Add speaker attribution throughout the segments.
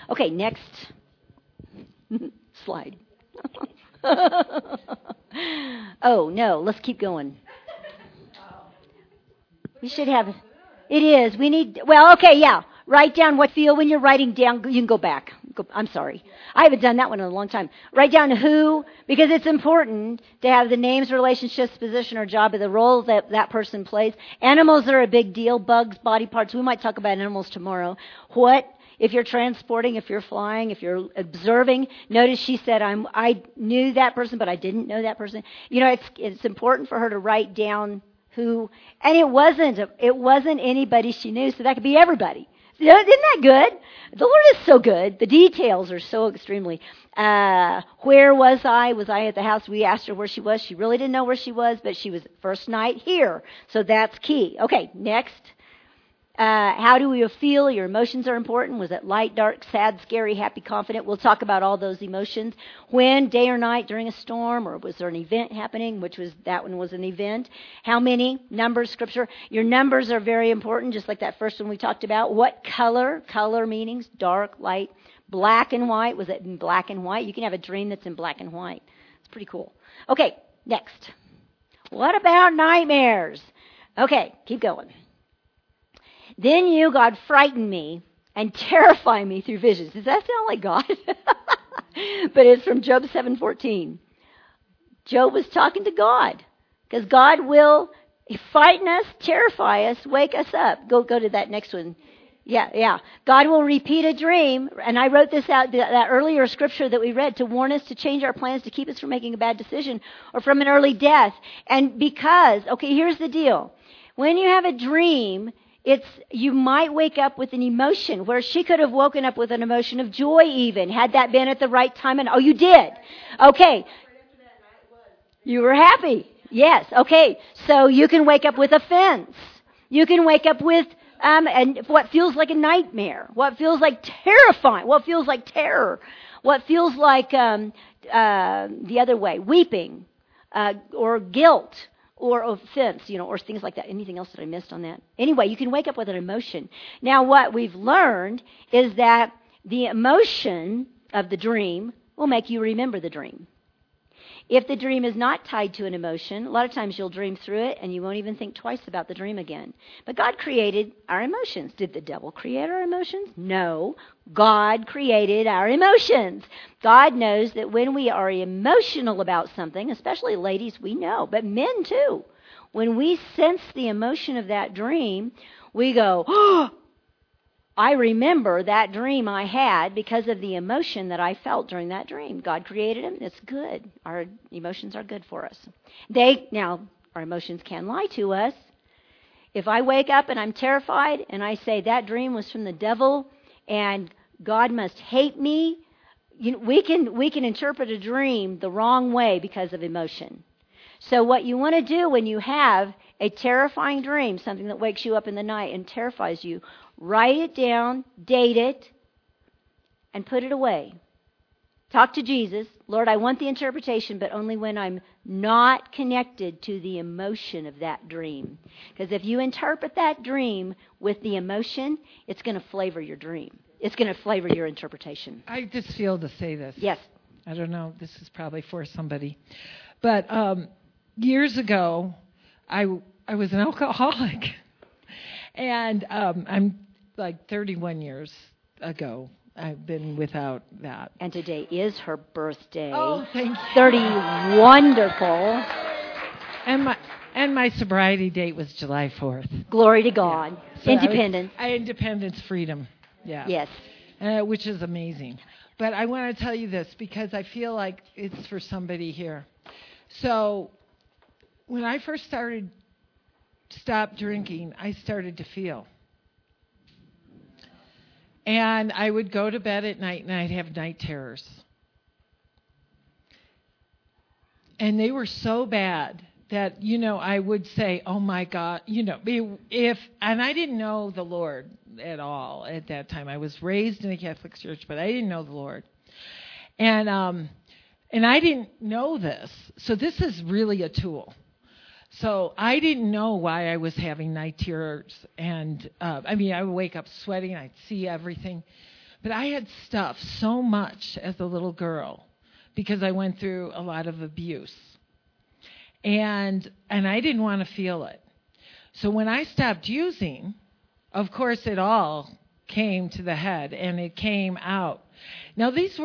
Speaker 1: Okay, next slide. Oh, no, let's keep going. We should have, it is, we need, well, okay, yeah. Write down what you feel when you're writing down. You can go back. I'm sorry. I haven't done that one in a long time. Write down who, because it's important to have the names, relationships, position, or job, or the role that that person plays. Animals are a big deal. Bugs, body parts. We might talk about animals tomorrow. What, if you're transporting, if you're flying, if you're observing. Notice she said, I knew that person, but I didn't know that person. You know, it's important for her to write down who, and it wasn't anybody she knew, so that could be everybody. Isn't that good? The Lord is so good. The details are so extremely. Where was I? Was I at the house? We asked her where she was. She really didn't know where she was, but she was first night here. So that's key. Okay, next. How do you feel? Your emotions are important. Was it light, dark, sad, scary, happy, confident? We'll talk about all those emotions. When, day or night, during a storm, or was there an event happening, that one was an event. How many? Numbers, scripture. Your numbers are very important, just like that first one we talked about. What color? Color meanings, dark, light, black and white. Was it in black and white? You can have a dream that's in black and white. It's pretty cool. Okay, next. What about nightmares? Okay, keep going. Then you, God, frighten me and terrify me through visions. Does that sound like God? But it's from Job 7:14. Job was talking to God because God will frighten us, terrify us, wake us up. Go to that next one. Yeah. God will repeat a dream. And I wrote this out, that earlier scripture that we read, to warn us, to change our plans, to keep us from making a bad decision or from an early death. And because, okay, here's the deal. When you have a dream, you might wake up with an emotion where she could have woken up with an emotion of joy even, had that been at the right time. And you did. Okay. You were happy. Yes. Okay. So you can wake up with offense. You can wake up with and what feels like a nightmare, what feels like terrifying, what feels like terror, what feels like the other way, weeping or guilt. Or offense, or things like that. Anything else that I missed on that? Anyway, you can wake up with an emotion. Now, what we've learned is that the emotion of the dream will make you remember the dream. If the dream is not tied to an emotion, a lot of times you'll dream through it and you won't even think twice about the dream again. But God created our emotions. Did the devil create our emotions? No. God created our emotions. God knows that when we are emotional about something, especially ladies, we know, but men too, when we sense the emotion of that dream, we go, oh, I remember that dream I had because of the emotion that I felt during that dream. God created them. It's good. Our emotions are good for us. Now, our emotions can lie to us. If I wake up and I'm terrified and I say that dream was from the devil and God must hate me, we can interpret a dream the wrong way because of emotion. So what you want to do when you have a terrifying dream, something that wakes you up in the night and terrifies you, write it down, date it, and put it away. Talk to Jesus. Lord, I want the interpretation, but only when I'm not connected to the emotion of that dream. Because if you interpret that dream with the emotion, it's going to flavor your dream. It's going to flavor your interpretation.
Speaker 2: I just feel to say this.
Speaker 1: Yes.
Speaker 2: I don't know. This is probably for somebody. But years ago, I was an alcoholic. And I'm like 31 years ago. I've been without that.
Speaker 1: And today is her birthday.
Speaker 2: Oh, thank you.
Speaker 1: 30, wonderful.
Speaker 2: And my sobriety date was July 4th.
Speaker 1: Glory to God. Yeah. So independence.
Speaker 2: Independence, freedom. Yeah.
Speaker 1: Yes.
Speaker 2: Which is amazing. But I want to tell you this because I feel like it's for somebody here. So when I first stopped drinking, I started to feel. And I would go to bed at night and I'd have night terrors. And they were so bad that, I would say, oh my God, and I didn't know the Lord at all at that time. I was raised in a Catholic church, but I didn't know the Lord. And I didn't know this. So this is really a tool. So I didn't know why I was having night terrors. And, I would wake up sweating. I'd see everything. But I had stuff so much as a little girl because I went through a lot of abuse. And I didn't want to feel it. So when I stopped using, of course it all came to the head and it came out. Now this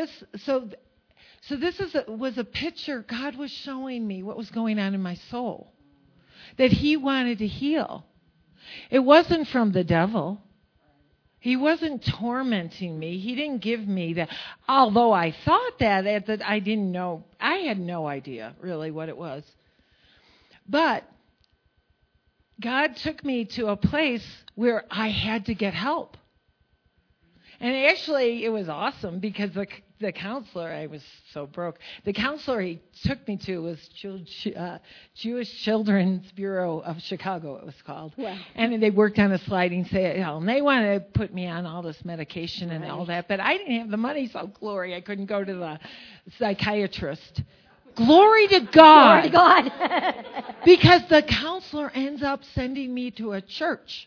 Speaker 2: was a picture God was showing me what was going on in my soul, that he wanted to heal. It wasn't from the devil. He wasn't tormenting me. He didn't give me that. Although I thought that I didn't know. I had no idea really what it was. But God took me to a place where I had to get help. And actually, it was awesome because the counselor, I was so broke, the counselor he took me to was Jewish Children's Bureau of Chicago, it was called. Wow. And they worked on a sliding scale. And they wanted to put me on all this medication and all that. But I didn't have the money, so glory, I couldn't go to the psychiatrist. Glory to God.
Speaker 1: Glory to God.
Speaker 2: Because the counselor ends up sending me to a church.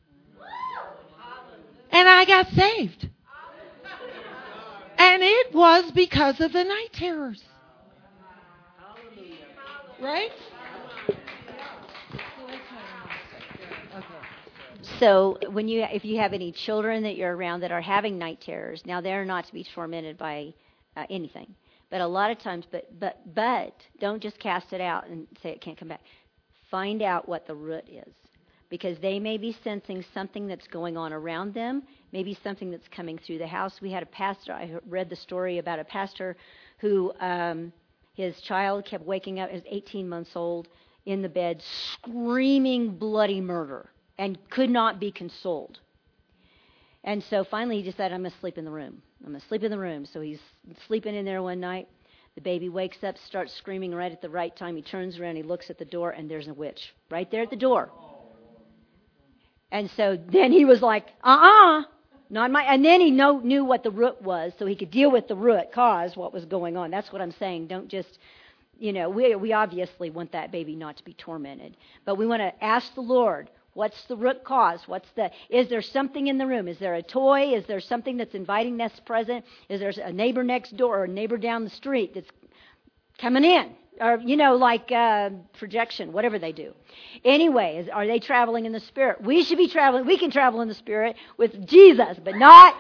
Speaker 2: And I got saved. And it was because of the night terrors. Right?
Speaker 1: So if you have any children that you're around that are having night terrors, now they're not to be tormented by anything. But a lot of times, but don't just cast it out and say it can't come back. Find out what the root is. Because they may be sensing something that's going on around them, maybe something that's coming through the house. We had a pastor, I read the story about a pastor who his child kept waking up, he was 18 months old, in the bed, screaming bloody murder, and could not be consoled. And so finally he decided, I'm going to sleep in the room. I'm going to sleep in the room. So he's sleeping in there one night. The baby wakes up, starts screaming right at the right time. He turns around, he looks at the door, and there's a witch right there at the door. And so then he was like, not my. And then he knew what the root was, so he could deal with the root cause, what was going on. That's what I'm saying. Don't just, we obviously want that baby not to be tormented. But we want to ask the Lord, what's the root cause? Is there something in the room? Is there a toy? Is there something that's inviting this present? Is there a neighbor next door or a neighbor down the street that's coming in? Or, like projection, whatever they do. Anyway, are they traveling in the Spirit? We should be traveling. We can travel in the Spirit with Jesus, but not.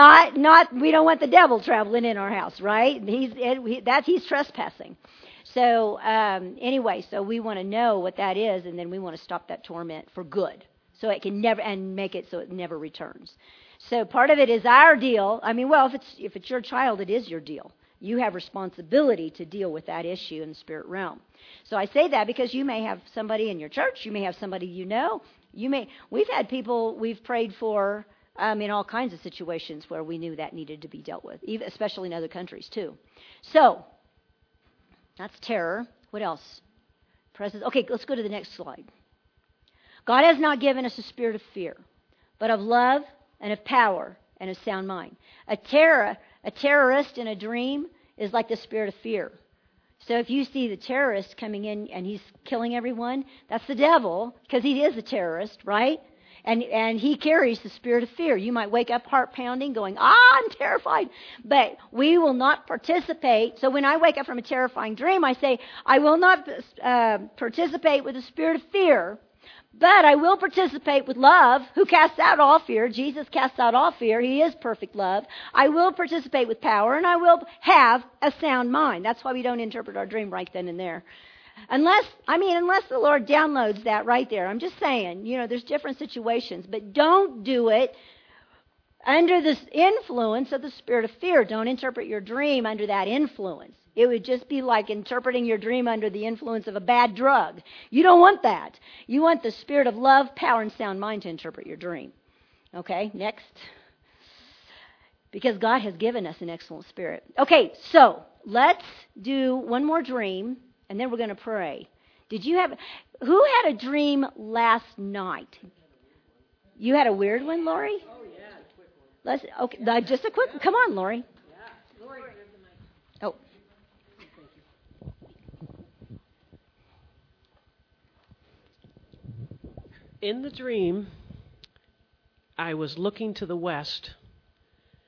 Speaker 1: We don't want the devil traveling in our house, right? He's trespassing. So anyway, so we want to know what that is, and then we want to stop that torment for good, so it can never, and make it so it never returns. So part of it is our deal. I mean, well, if it's your child, it is your deal. You have responsibility to deal with that issue in the spirit realm. So I say that because you may have somebody in your church, you may have somebody we've had people we've prayed for in all kinds of situations where we knew that needed to be dealt with, especially in other countries too. So that's terror. What else? Okay, let's go to the next slide. God has not given us a spirit of fear, but of love and of power and of sound mind. A terrorist in a dream is like the spirit of fear. So if you see the terrorist coming in and he's killing everyone, that's the devil, because he is a terrorist, right? And he carries the spirit of fear. You might wake up heart pounding going, I'm terrified. But we will not participate. So when I wake up from a terrifying dream, I say, I will not participate with the spirit of fear. But I will participate with love, who casts out all fear. Jesus casts out all fear. He is perfect love. I will participate with power, and I will have a sound mind. That's why we don't interpret our dream right then and there. Unless the Lord downloads that right there. I'm just saying, there's different situations. But don't do it under the influence of the spirit of fear. Don't interpret your dream under that influence. It would just be like interpreting your dream under the influence of a bad drug. You don't want that. You want the spirit of love, power, and sound mind to interpret your dream. Okay, next. Because God has given us an excellent spirit. Okay, so let's do one more dream, and then we're going to pray. Who had a dream last night? You had a weird one, Lori?
Speaker 3: Oh, yeah, a quick one.
Speaker 1: Okay, just a quick one. Come on, Lori.
Speaker 3: Yeah, Lori.
Speaker 1: Oh.
Speaker 3: In the dream, I was looking to the west,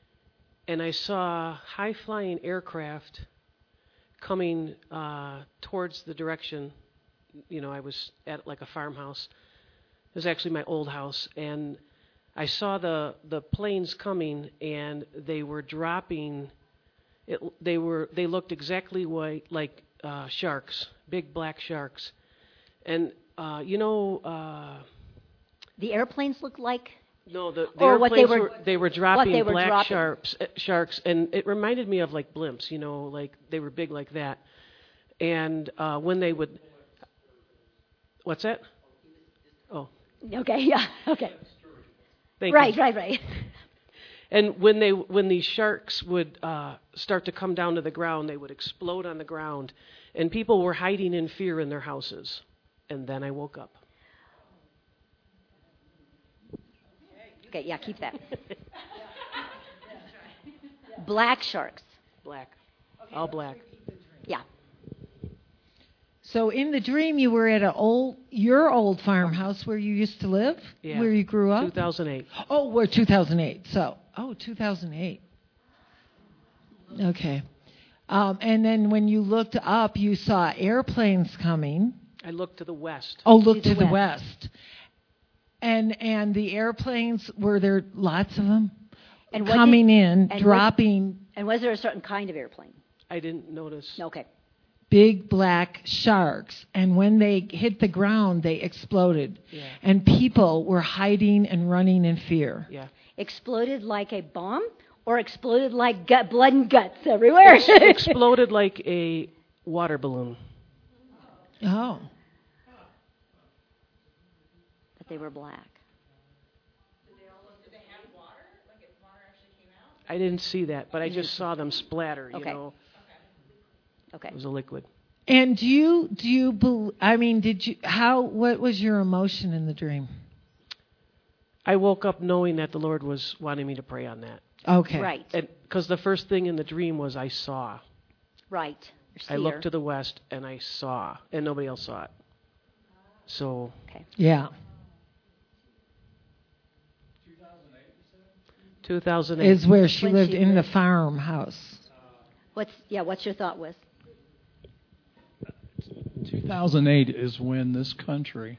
Speaker 4: and I saw high-flying aircraft coming towards the direction. I was at like a farmhouse. It was actually my old house, and I saw the planes coming, and they were dropping. They looked exactly like sharks, big black sharks, and
Speaker 1: The airplanes look like.
Speaker 4: No, the
Speaker 1: or what
Speaker 4: airplanes they were dropping
Speaker 1: they were
Speaker 4: black
Speaker 1: dropping.
Speaker 4: sharks, and it reminded me of like blimps, like they were big like that. And when they would, what's that? Oh,
Speaker 1: Okay, yeah, okay.
Speaker 4: thank
Speaker 1: Right,
Speaker 4: you.
Speaker 1: right.
Speaker 4: And when these sharks would start to come down to the ground, they would explode on the ground, and people were hiding in fear in their houses. And then I woke up.
Speaker 1: Okay, yeah, keep that. Black sharks.
Speaker 4: Black, all black.
Speaker 1: Yeah.
Speaker 2: So in the dream, you were at your old farmhouse where you used to live,
Speaker 4: Yeah.
Speaker 2: where you grew up.
Speaker 4: 2008.
Speaker 2: Oh, we're 2008. 2008. Okay. And then when you looked up, you saw airplanes coming.
Speaker 4: I looked to the west.
Speaker 2: Oh, look
Speaker 1: To
Speaker 2: to
Speaker 1: the
Speaker 2: the west. And the airplanes, were there lots of them?
Speaker 1: And what
Speaker 2: coming
Speaker 1: did-
Speaker 2: in,
Speaker 1: and
Speaker 2: dropping
Speaker 1: And was there a certain kind of airplane?
Speaker 4: I didn't notice.
Speaker 1: Okay.
Speaker 2: big black sharks. And when they hit the ground, they exploded.
Speaker 4: Yeah.
Speaker 2: And people were hiding and running in fear.
Speaker 4: Yeah.
Speaker 1: Exploded like a bomb, or exploded like blood and guts everywhere?
Speaker 4: Exploded like a water balloon.
Speaker 2: Oh.
Speaker 1: But they were black.
Speaker 4: I didn't see that, but I just saw them splatter.
Speaker 1: Okay.
Speaker 4: It
Speaker 1: Okay.
Speaker 4: was a liquid.
Speaker 2: And what was your emotion in the dream?
Speaker 4: I woke up knowing that the Lord was wanting me to pray on that.
Speaker 2: Okay.
Speaker 1: Right.
Speaker 4: Because the first thing in the dream was I saw.
Speaker 1: Right.
Speaker 4: I looked to the west and I saw, and nobody else saw it. So,
Speaker 2: Yeah.
Speaker 4: 2008.
Speaker 2: Is where she
Speaker 1: When
Speaker 2: lived
Speaker 1: she
Speaker 2: in the
Speaker 1: lived.
Speaker 2: farmhouse.
Speaker 1: What's your thought, Wes?
Speaker 5: 2008 is when this country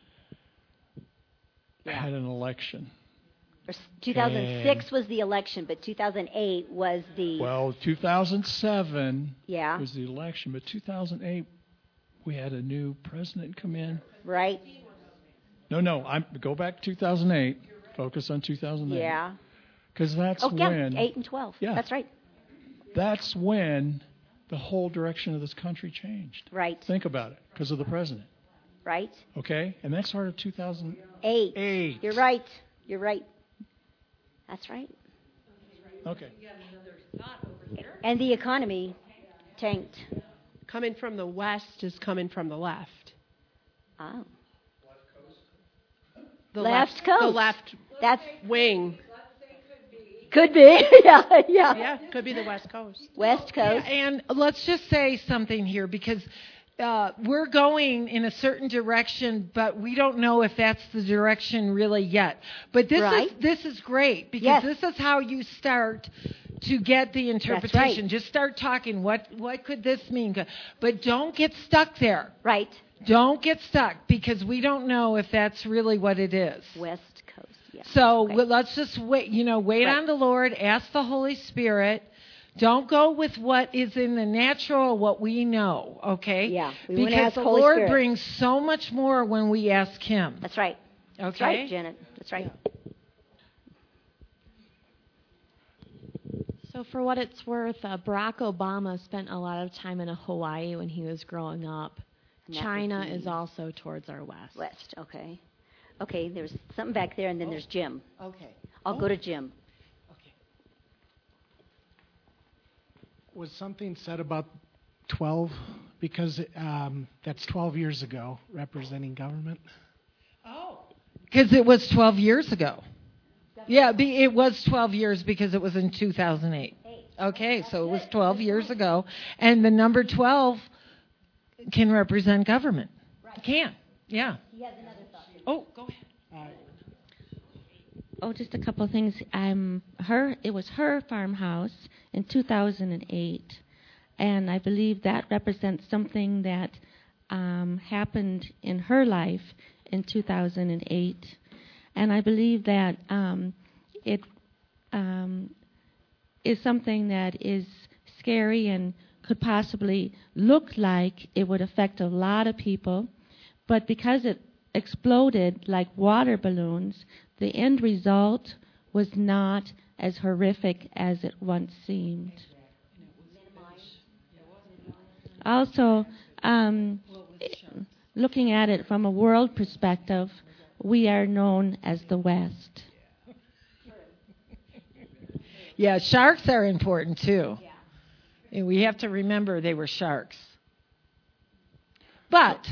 Speaker 5: had an election.
Speaker 1: 2006 was the election, but 2008 was the.
Speaker 5: Well, 2007
Speaker 1: Yeah.
Speaker 5: was the election, but 2008 we had a new president come in.
Speaker 1: Right.
Speaker 5: No, go back to 2008. Focus on 2008.
Speaker 1: Yeah.
Speaker 5: Because that's
Speaker 1: Oh, yeah.
Speaker 5: when
Speaker 1: 8 and 12.
Speaker 5: Yeah.
Speaker 1: That's right.
Speaker 5: that's when the whole direction of this country changed.
Speaker 1: Right.
Speaker 5: Think about it, because of the president.
Speaker 1: Right.
Speaker 5: Okay, and that started 2008.
Speaker 1: 8. You're right. You're right. That's right.
Speaker 5: Okay.
Speaker 1: And the economy tanked.
Speaker 3: Coming from the west is coming from the left.
Speaker 1: Oh.
Speaker 3: The
Speaker 1: Left
Speaker 3: The
Speaker 1: coast.
Speaker 3: left
Speaker 1: That's
Speaker 3: wing.
Speaker 1: could be. Yeah.
Speaker 3: Yeah, could be the west coast.
Speaker 1: West Coast.
Speaker 2: And let's just say something here, because we're going in a certain direction, but we don't know if that's the direction really yet. But
Speaker 1: Right.
Speaker 2: this is great, because
Speaker 1: Yes.
Speaker 2: this is how you start to get the interpretation.
Speaker 1: right.
Speaker 2: Just start talking. What could this mean? But don't get stuck there.
Speaker 1: Right.
Speaker 2: Don't get stuck, because we don't know if that's really what it is.
Speaker 1: West Coast. Yeah.
Speaker 2: So
Speaker 1: Okay.
Speaker 2: let's just wait. Wait
Speaker 1: Right.
Speaker 2: on the Lord. Ask the Holy Spirit. Don't go with what is in the natural, what we know. Okay?
Speaker 1: Yeah, we wanna
Speaker 2: because
Speaker 1: ask
Speaker 2: the
Speaker 1: Holy
Speaker 2: Lord
Speaker 1: Spirit.
Speaker 2: brings so much more when we ask Him.
Speaker 1: That's right.
Speaker 2: Okay.
Speaker 1: That's right, Janet. That's right.
Speaker 6: So for what it's worth, Barack Obama spent a lot of time in Hawaii when he was growing up.
Speaker 1: And that
Speaker 6: China
Speaker 1: would be
Speaker 6: is also towards our west.
Speaker 1: West. Okay. Okay. There's something back there, and then there's Jim.
Speaker 2: Okay.
Speaker 1: I'll go to Jim.
Speaker 7: Was something said about 12? Because that's 12 years ago, representing government.
Speaker 2: Because it was 12 years ago. Yeah, it was 12 years because it was in 2008. Okay, so it was 12 years ago. And the number 12 can represent government. It can. Yeah.
Speaker 1: He has another thought.
Speaker 2: Oh, go ahead.
Speaker 8: just a couple of things. It was her farmhouse in 2008, and I believe that represents something that happened in her life in 2008, and I believe that it is something that is scary and could possibly look like it would affect a lot of people, but because it exploded like water balloons, the end result was not as horrific as it once seemed. Also, looking at it from a world perspective, we are known as the West.
Speaker 2: Yeah, sharks are important too. And we have to remember they were sharks. But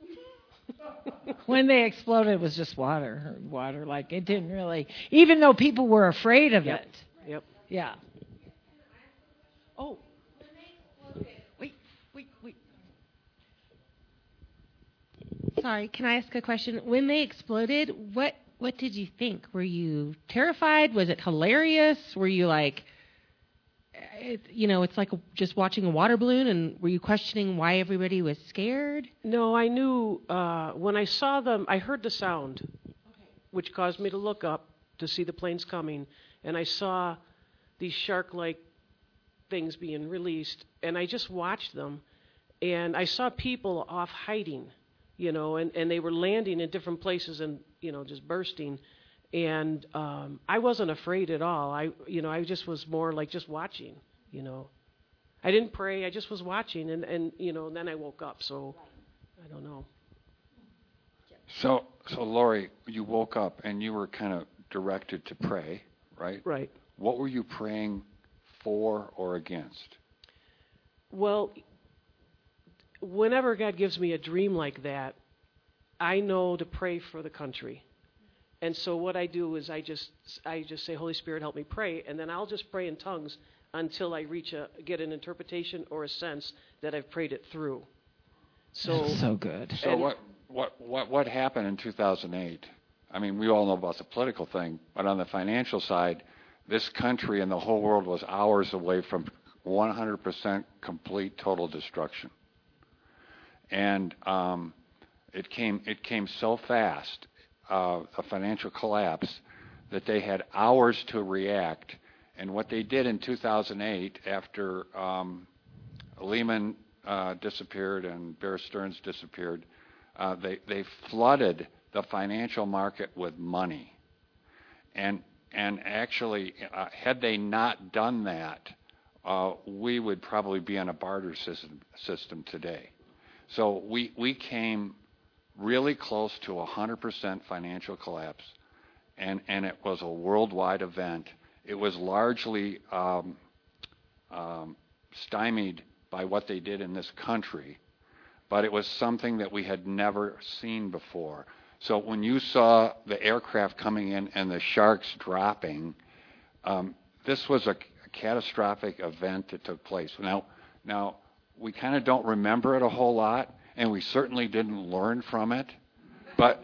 Speaker 2: when they exploded, it was just water. Like it didn't really, even though people were afraid of it.
Speaker 4: Yep.
Speaker 2: Yeah. Oh. Wait.
Speaker 3: Sorry, can I ask a question? When they exploded, what did you think? Were you terrified? Was it hilarious? Were you like, it's like just watching a water balloon, and were you questioning why everybody was scared?
Speaker 4: No, I knew when I saw them, I heard the sound, which caused me to look up to see the planes coming, and I saw these shark-like things being released, and I just watched them, and I saw people off hiding, and they were landing in different places and, just bursting. And I wasn't afraid at all. I just was more like just watching, I didn't pray. I just was watching, and then I woke up. So I don't know.
Speaker 9: So Lori, you woke up and you were kind of directed to pray, right?
Speaker 4: Right.
Speaker 9: What were you praying for or against?
Speaker 4: Well, whenever God gives me a dream like that, I know to pray for the country. And so what I do is I just say, Holy Spirit, help me pray, and then I'll just pray in tongues until I get an interpretation or a sense that I've prayed it through. So
Speaker 2: that's so good.
Speaker 9: So what happened in 2008? I mean, we all know about the political thing, but on the financial side, this country and the whole world was hours away from 100% complete total destruction. And it came so fast. A financial collapse, that they had hours to react. And what they did in 2008, after Lehman disappeared and Bear Stearns disappeared, they flooded the financial market with money. And actually, had they not done that, we would probably be in a barter system today. So we came really close to 100% financial collapse, and it was a worldwide event. It was largely stymied by what they did in this country, but it was something that we had never seen before. So when you saw the aircraft coming in and the sharks dropping, this was a catastrophic event that took place. Now we kind of don't remember it a whole lot, and we certainly didn't learn from it, but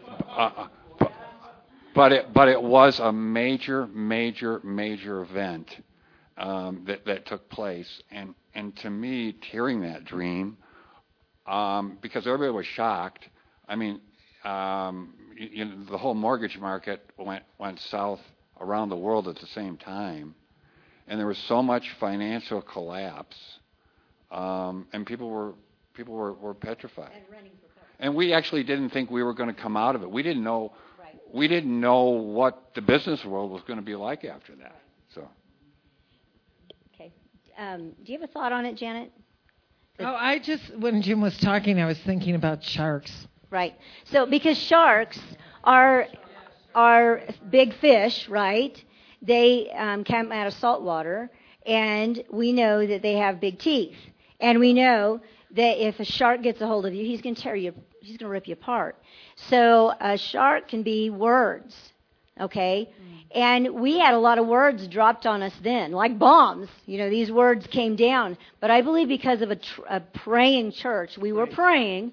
Speaker 9: it was a major event that took place, and to me, hearing that dream, because everybody was shocked. I mean, the whole mortgage market went south around the world at the same time, and there was so much financial collapse, and people were petrified. And running for cover. And we actually didn't think we were going to come out of it. We didn't know. Right. We didn't know what the business world was going to be like after that. So.
Speaker 1: Okay. Do you have a thought on it, Janet?
Speaker 2: When Jim was talking, I was thinking about sharks.
Speaker 1: Right. So because sharks are big fish, right? They come out of salt water, and we know that they have big teeth, and we know that if a shark gets a hold of you, he's going to rip you apart. So a shark can be words, okay? And we had a lot of words dropped on us then, like bombs. These words came down. But I believe because of a praying church, we were praying,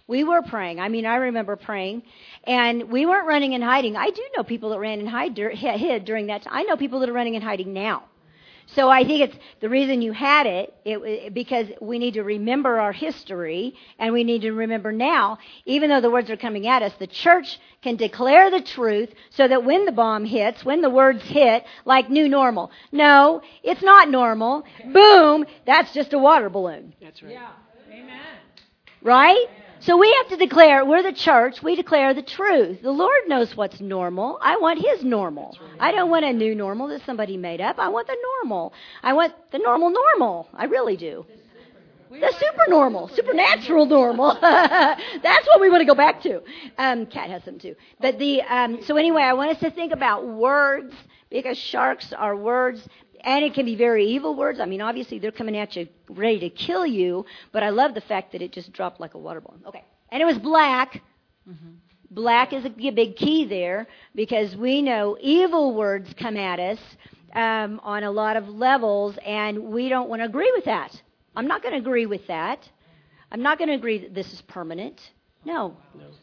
Speaker 1: We were praying. I mean, I remember praying, and we weren't running and hiding. I do know people that ran and hid during that time. I know people that are running and hiding now. So I think it's the reason you had it because we need to remember our history, and we need to remember now, even though the words are coming at us, the church can declare the truth so that when the bomb hits, when the words hit, like new normal. No, it's not normal. Boom, that's just a water balloon.
Speaker 4: That's right.
Speaker 2: Yeah. Amen.
Speaker 1: Right? So we have to declare, we're the church, we declare the truth. The Lord knows what's normal. I want His normal. I don't want a new normal that somebody made up. I want the normal. I want the normal. I really do. The super normal, supernatural normal. That's what we want to go back to. Kat has some too. But so anyway, I want us to think about words, because sharks are words. And it can be very evil words. I mean, obviously, they're coming at you ready to kill you. But I love the fact that it just dropped like a water balloon. Okay. And it was black. Mm-hmm. Black is a big key there, because we know evil words come at us on a lot of levels, and we don't want to agree with that. I'm not going to agree with that. I'm not going to agree that this is permanent. No.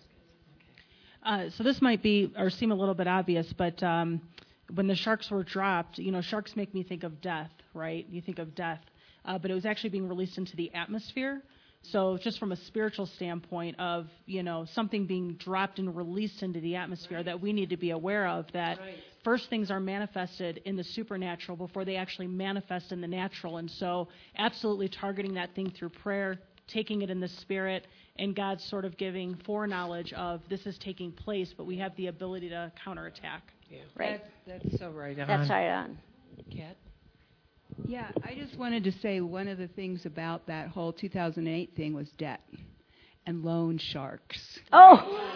Speaker 10: So this might be or seem a little bit obvious, but when the sharks were dropped, sharks make me think of death, right? You think of death. But it was actually being released into the atmosphere. So just from a spiritual standpoint of, something being dropped and released into the atmosphere that we need to be aware of, that first things are manifested in the supernatural before they actually manifest in the natural. And so absolutely targeting that thing through prayer, taking it in the spirit, and God sort of giving foreknowledge of this is taking place, but we have the ability to counterattack.
Speaker 4: Yeah.
Speaker 1: Right.
Speaker 2: That's so right on.
Speaker 1: That's right on.
Speaker 2: Kat?
Speaker 11: Yeah, I just wanted to say one of the things about that whole 2008 thing was debt and loan sharks.
Speaker 1: Oh!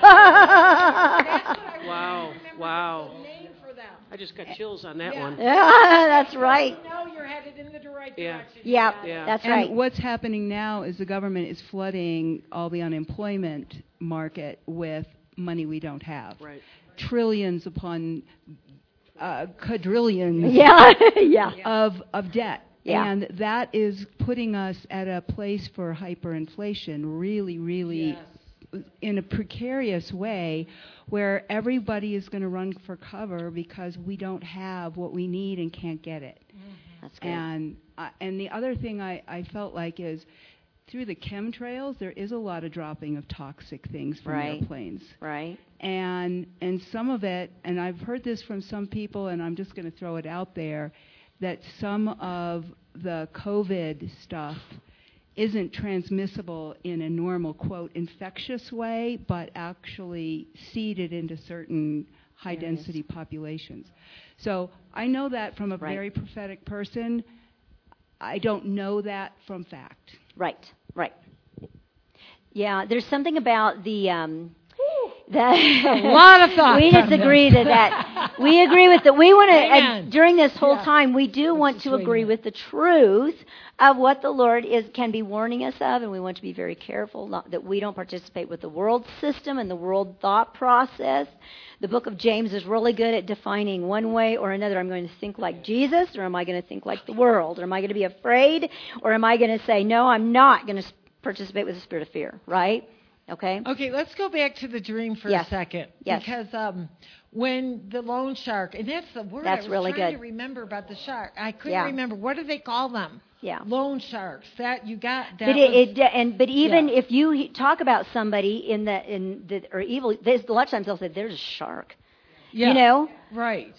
Speaker 4: Wow. I just got chills on that one.
Speaker 1: Yeah, that's right.
Speaker 2: No, you're headed in the right direction.
Speaker 1: Yeah, that's
Speaker 11: and
Speaker 1: right.
Speaker 11: What's happening now is the government is flooding all the unemployment market with money we don't have.
Speaker 4: Right.
Speaker 11: Trillions upon quadrillions of debt.
Speaker 1: Yeah.
Speaker 11: And that is putting us at a place for hyperinflation, really in a precarious way, where everybody is going to run for cover because we don't have what we need and can't get it.
Speaker 1: That's good.
Speaker 11: And the other thing I felt like is through the chemtrails, there is a lot of dropping of toxic things from airplanes.
Speaker 1: Right.
Speaker 11: And some of it, and I've heard this from some people, and I'm just going to throw it out there, that some of the COVID stuff isn't transmissible in a normal, quote, infectious way, but actually seeded into certain high-density populations. So I know that from a very prophetic person. I don't know that from fact.
Speaker 1: Right. Yeah, there's something about the that
Speaker 2: a lot of thoughts.
Speaker 1: We disagree that we agree with we want to during this whole time we do want to agree with the truth of what the Lord can be warning us of, and we want to be very careful that we don't participate with the world system and the world thought process. The book of James is really good at defining one way or another. I'm going to think like Jesus, or am I going to think like the world? Or am I going to be afraid, or am I going to say, no, I'm not going to participate with the spirit of fear, right? Okay,
Speaker 2: let's go back to the dream for a second.
Speaker 1: Yes.
Speaker 2: Because when the loan shark, and that's the word
Speaker 1: that's
Speaker 2: I was
Speaker 1: really
Speaker 2: trying
Speaker 1: good.
Speaker 2: to remember about the shark. I couldn't remember. What do they call them?
Speaker 1: Yeah.
Speaker 2: Loan sharks. That you got. That
Speaker 1: but even if you talk about somebody in the or evil, a lot of times they'll say there's a shark.
Speaker 2: Yeah. Right.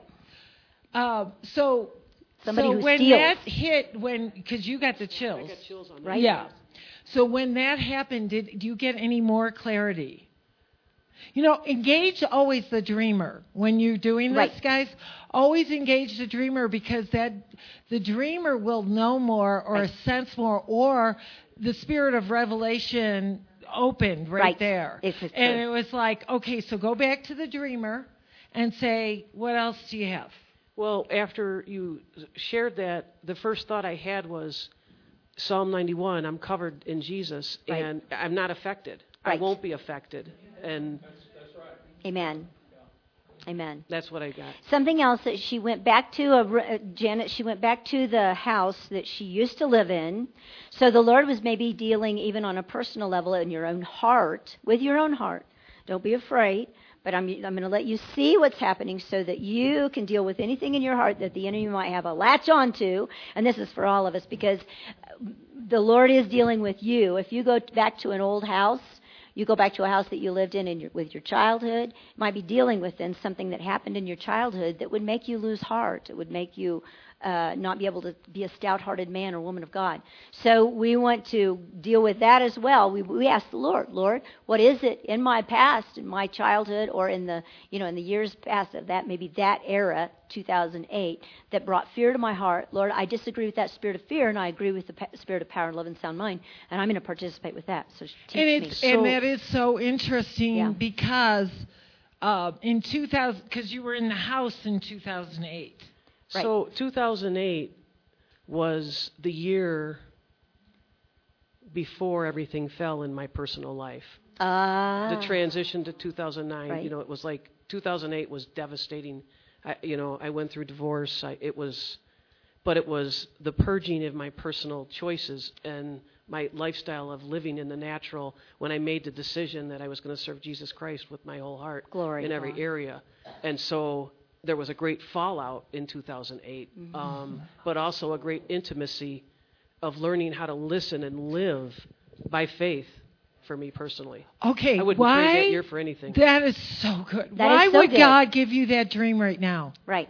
Speaker 2: So
Speaker 1: somebody who
Speaker 2: when
Speaker 1: steals.
Speaker 2: that hit, because you got the chills.
Speaker 4: I got chills on that.
Speaker 1: Right.
Speaker 2: Yeah. So when that happened, did you get any more clarity? Engage always the dreamer. When you're doing this, guys, always engage the dreamer, because the dreamer will know more or sense more, or the spirit of revelation opened right there. And it was like, okay, so go back to the dreamer and say, what else do you have?
Speaker 4: Well, after you shared that, the first thought I had was Psalm 91, I'm covered in Jesus, and I'm not affected. I won't be affected. And
Speaker 1: Amen. Amen.
Speaker 4: That's what I got.
Speaker 1: Something else that she went back to, Janet, she went back to the house that she used to live in. So the Lord was maybe dealing even on a personal level in your own heart, with your own heart. Don't be afraid, but I'm going to let you see what's happening so that you can deal with anything in your heart that the enemy might have a latch onto. And this is for all of us, because the Lord is dealing with you. If you go back to an old house, you go back to a house that you lived in with your childhood, you might be dealing with then something that happened in your childhood that would make you lose heart. It would make you not be able to be a stout-hearted man or woman of God. So we want to deal with that as well. We ask the Lord, what is it in my past, in my childhood, or in the in the years past of that, maybe that era, 2008, that brought fear to my heart. Lord, I disagree with that spirit of fear, and I agree with the spirit of power and love and sound mind, and I'm going to participate with that. So teach me.
Speaker 2: And that is so interesting because in 2000, because you were in the house in 2008.
Speaker 1: Right.
Speaker 4: So 2008 was the year before everything fell in my personal life. The transition to 2009,
Speaker 1: right.
Speaker 4: It was like 2008 was devastating. I went through divorce. It was the purging of my personal choices and my lifestyle of living in the natural when I made the decision that I was going to serve Jesus Christ with my whole heart in every area. And so there was a great fallout in 2008, but also a great intimacy of learning how to listen and live by faith for me personally.
Speaker 2: Okay,
Speaker 4: I wouldn't trade that year for anything.
Speaker 2: That is so good.
Speaker 1: Why
Speaker 2: would God give you that dream right now?
Speaker 1: Right.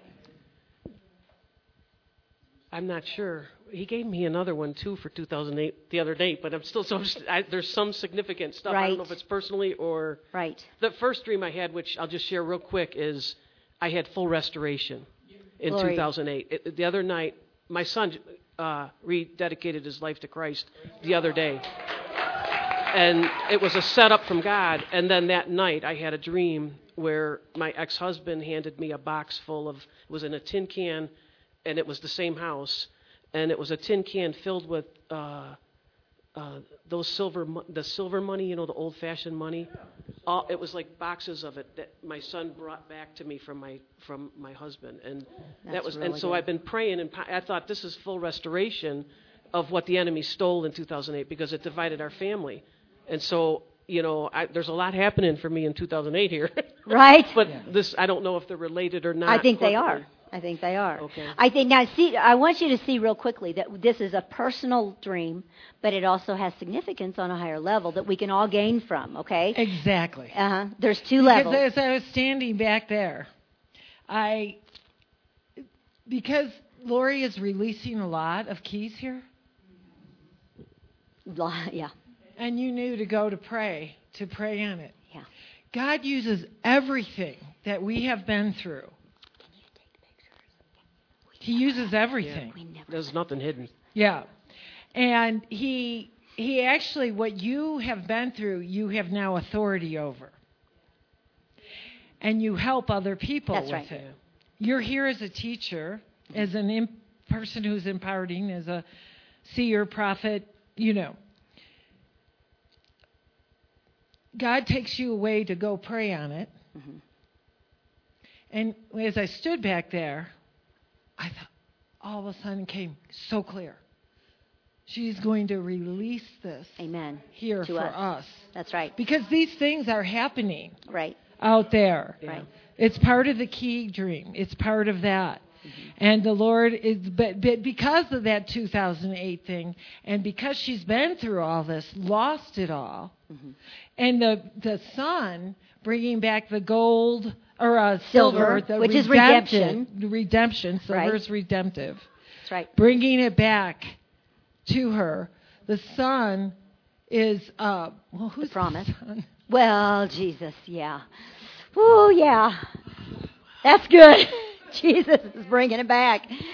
Speaker 4: I'm not sure. He gave me another one, too, for 2008 the other day, but I'm still there's some significant stuff.
Speaker 1: Right.
Speaker 4: I don't know if it's personally or...
Speaker 1: Right.
Speaker 4: The first dream I had, which I'll just share real quick, is I had full restoration in
Speaker 1: Glory.
Speaker 4: 2008. The other night, my son rededicated his life to Christ the other day. And it was a setup from God. And then that night, I had a dream where my ex-husband handed me a box full of... It was in a tin can, and it was the same house. And it was a tin can filled with the silver money, the old-fashioned money. It was like boxes of it that my son brought back to me from my husband, and so I've been praying, and I thought this is full restoration of what the enemy stole in 2008 because it divided our family, and so there's a lot happening for me in 2008 here,
Speaker 1: right?
Speaker 4: But this I don't know if they're related or not.
Speaker 1: I think they are. Okay. I want you to see real quickly that this is a personal dream, but it also has significance on a higher level that we can all gain from, okay?
Speaker 2: Exactly.
Speaker 1: There's two levels.
Speaker 2: Because as I was standing back there, because Lori is releasing a lot of keys here.
Speaker 1: Yeah.
Speaker 2: And you knew to go to pray on it.
Speaker 1: Yeah.
Speaker 2: God uses everything that we have been through. He uses everything.
Speaker 4: Yeah. There's nothing hidden.
Speaker 2: Yeah. And he actually, what you have been through, you have now authority over. And you help other people with
Speaker 1: right.
Speaker 2: it. You're here as a teacher, as a person who's imparting, as a seer, prophet, God takes you away to go pray on it. Mm-hmm. And as I stood back there, I thought, all of a sudden came so clear. She's going to release this here for us.
Speaker 1: That's right.
Speaker 2: Because these things are happening
Speaker 1: out
Speaker 2: there.
Speaker 1: Yeah. Right.
Speaker 2: It's part of the key dream. It's part of that. Mm-hmm. And the Lord is, but because of that 2008 thing, and because she's been through all this, lost it all, and the son bringing back the gold or silver,
Speaker 1: which is redemption.
Speaker 2: Redemption, silver is redemptive.
Speaker 1: That's right.
Speaker 2: Bringing it back to her. The son is who's
Speaker 1: the promise?
Speaker 2: The son?
Speaker 1: Well, Jesus, yeah. Ooh, yeah. That's good. Jesus is bringing it back.
Speaker 2: This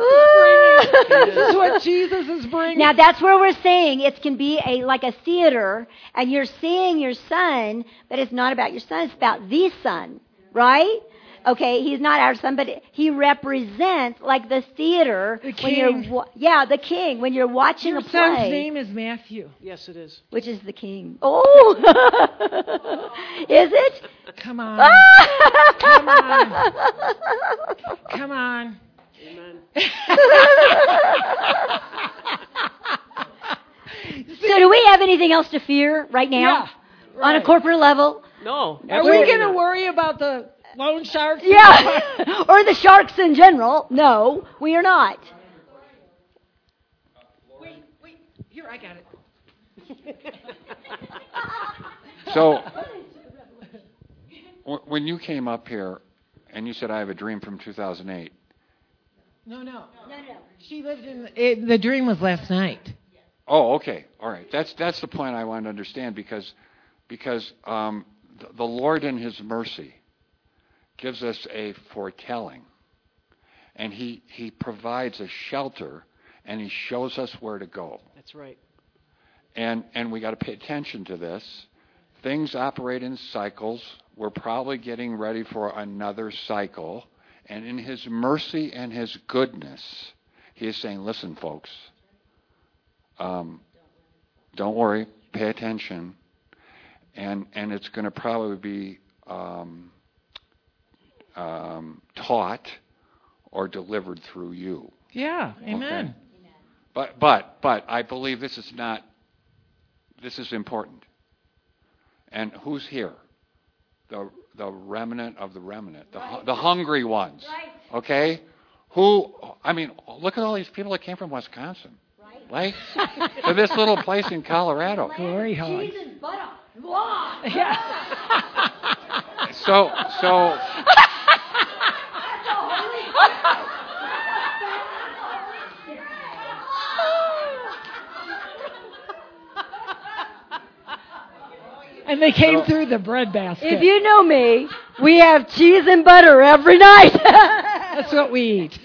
Speaker 2: is what Jesus is bringing.
Speaker 1: Now, that's where we're saying it can be like a theater, and you're seeing your son, but it's not about your son, it's about the son, right? Okay, he's not our son, but he represents like the theater.
Speaker 2: The
Speaker 1: When you're,
Speaker 2: king.
Speaker 1: the king. When you're watching
Speaker 2: Your
Speaker 1: a play.
Speaker 2: son's name is Matthew.
Speaker 4: Yes, it is.
Speaker 1: Which is the king. Oh! Is it?
Speaker 2: Come on. Come on. Come on.
Speaker 4: Amen.
Speaker 1: So do we have anything else to fear right now?
Speaker 2: Yeah,
Speaker 1: On a
Speaker 2: right.
Speaker 1: corporate level?
Speaker 4: No.
Speaker 2: Are we going to worry about the loan sharks?
Speaker 1: Yeah. Or the sharks in general? No, we are not.
Speaker 2: Wait. Here, I got it.
Speaker 9: So, when you came up here and you said, I have a dream from 2008.
Speaker 2: No. She lived in the dream was last night.
Speaker 9: Oh, okay. All right. That's the point I wanted to understand because the Lord in His mercy gives us a foretelling. And He provides a shelter and He shows us where to go.
Speaker 4: That's right.
Speaker 9: And we got to pay attention to this. Things operate in cycles. We're probably getting ready for another cycle. And in His mercy and His goodness, He is saying, listen, folks, don't worry, pay attention. And it's going to probably be taught or delivered through you.
Speaker 2: Yeah, amen.
Speaker 9: Okay? But I believe this is important. And who's here? The remnant of the remnant, the hungry ones.
Speaker 1: Right.
Speaker 9: Okay? Look at all these people that came from Wisconsin. Right? To this little place in Colorado.
Speaker 2: Glory hogs.
Speaker 1: Cheese and butter. Blah.
Speaker 2: Yeah.
Speaker 9: So
Speaker 2: And they came through the bread basket.
Speaker 1: If you know me, we have cheese and butter every night.
Speaker 2: That's what we eat.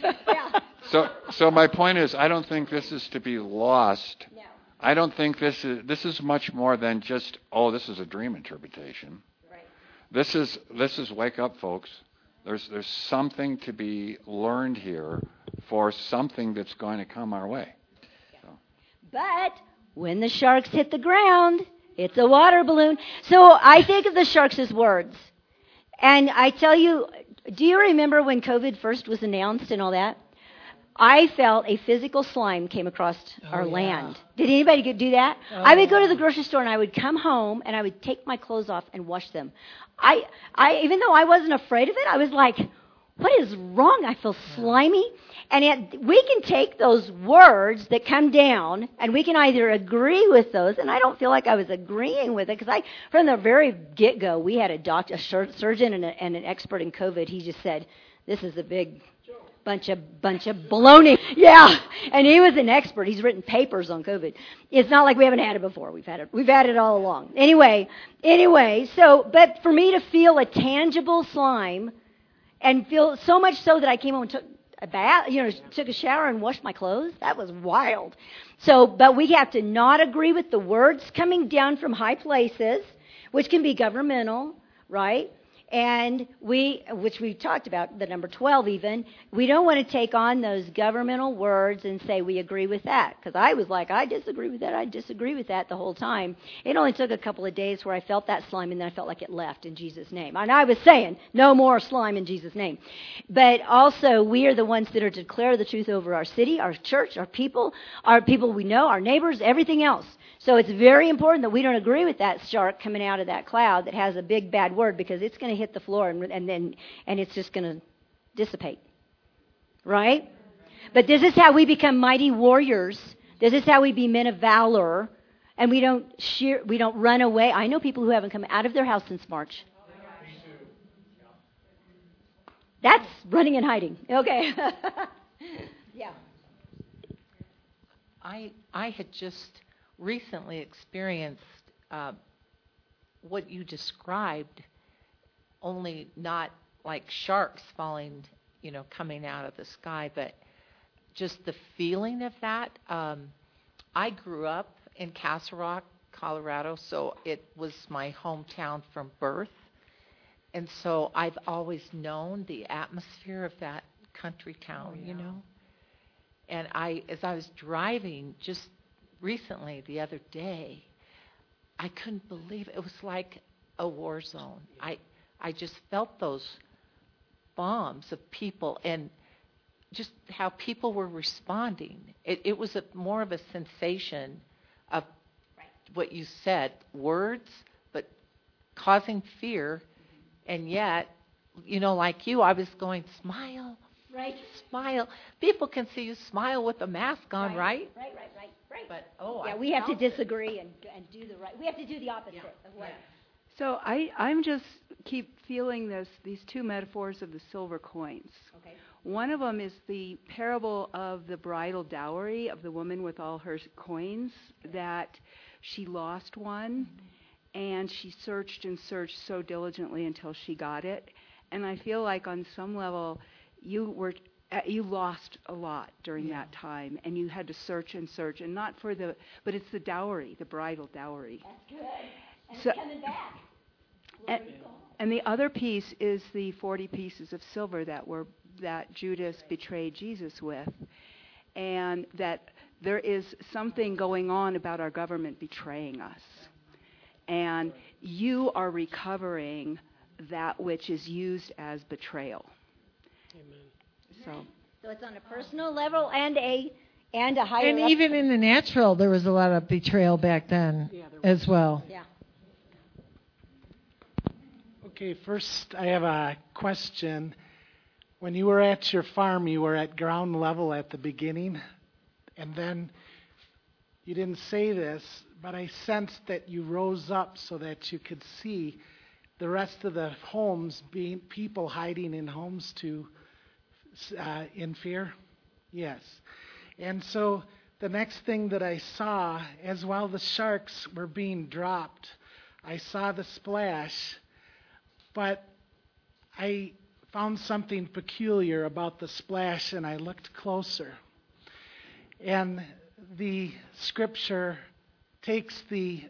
Speaker 9: So my point is, I don't think this is to be lost.
Speaker 1: No.
Speaker 9: I don't think this is much more than just, this is a dream interpretation.
Speaker 1: Right.
Speaker 9: This is wake up, folks. There's something to be learned here for something that's going to come our way. So.
Speaker 1: But when the sharks hit the ground, it's a water balloon. So I think of the sharks as words. And I tell you, do you remember when COVID first was announced and all that? I felt a physical slime came across our land. Did anybody do that? I would go to the grocery store and I would come home and I would take my clothes off and wash them. I even though I wasn't afraid of it, I was like, what is wrong? I feel slimy. And we can take those words that come down and we can either agree with those, and I don't feel like I was agreeing with it because from the very get-go, we had a surgeon and an expert in COVID. He just said, this is a big bunch of baloney. Yeah. And he was an expert. He's written papers on COVID. It's not like we haven't had it before. We've had it all along. Anyway, but for me to feel a tangible slime and feel so much so that I came home and took a bath, took a shower and washed my clothes, that was wild. So, but we have to not agree with the words coming down from high places, which can be governmental, right? And which we talked about, the number 12 even, we don't want to take on those governmental words and say we agree with that. Because I was like, I disagree with that the whole time. It only took a couple of days where I felt that slime and then I felt like it left in Jesus' name. And I was saying, no more slime in Jesus' name. But also, we are the ones that are to declare the truth over our city, our church, our people we know, our neighbors, everything else. So it's very important that we don't agree with that shark coming out of that cloud that has a big bad word, because it's going to hit the floor and it's just going to dissipate. Right? But this is how we become mighty warriors. This is how we be men of valor, and we don't run away. I know people who haven't come out of their house since March. That's running and hiding. Okay. Yeah.
Speaker 12: I had just recently experienced what you described, only not like sharks falling, coming out of the sky, but just the feeling of that. I grew up in Castle Rock, Colorado, so it was my hometown from birth. And so I've always known the atmosphere of that country town, you know. And as I was driving just recently, the other day, I couldn't believe it was like a war zone. I just felt those bombs of people and just how people were responding. It was more of a sensation of what you said, words, but causing fear. And yet, you know, like you, I was going, smile. Right. Smile. People can see you smile with a mask on, right?
Speaker 1: Right.
Speaker 12: But,
Speaker 1: we have to disagree and do the right. We have to do the opposite of what.
Speaker 11: So I'm just keep feeling these two metaphors of the silver coins.
Speaker 1: Okay.
Speaker 11: One of them is the parable of the bridal dowry of the woman with all her coins, that she lost one, and she searched and searched so diligently until she got it. And I feel like on some level, you lost a lot during that time, and you had to search and search, and not for but it's the dowry, the bridal dowry.
Speaker 1: That's good. And
Speaker 11: So,
Speaker 1: it's coming back.
Speaker 11: And the other piece is the 40 pieces of silver that Judas betrayed Jesus with, and that there is something going on about our government betraying us, and you are recovering that which is used as betrayal.
Speaker 1: Amen. So it's on a personal level and a higher
Speaker 2: and
Speaker 1: level.
Speaker 2: even in the natural, there was a lot of betrayal back then as well.
Speaker 1: Yeah.
Speaker 7: Okay, first I have a question. When you were at your farm, you were at ground level at the beginning, and then you didn't say this, but I sensed that you rose up so that you could see the rest of the homes, being people hiding in homes in fear. Yes. And so the next thing that I saw, as while the sharks were being dropped, I saw the splash, but I found something peculiar about the splash, and I looked closer. And the scripture takes the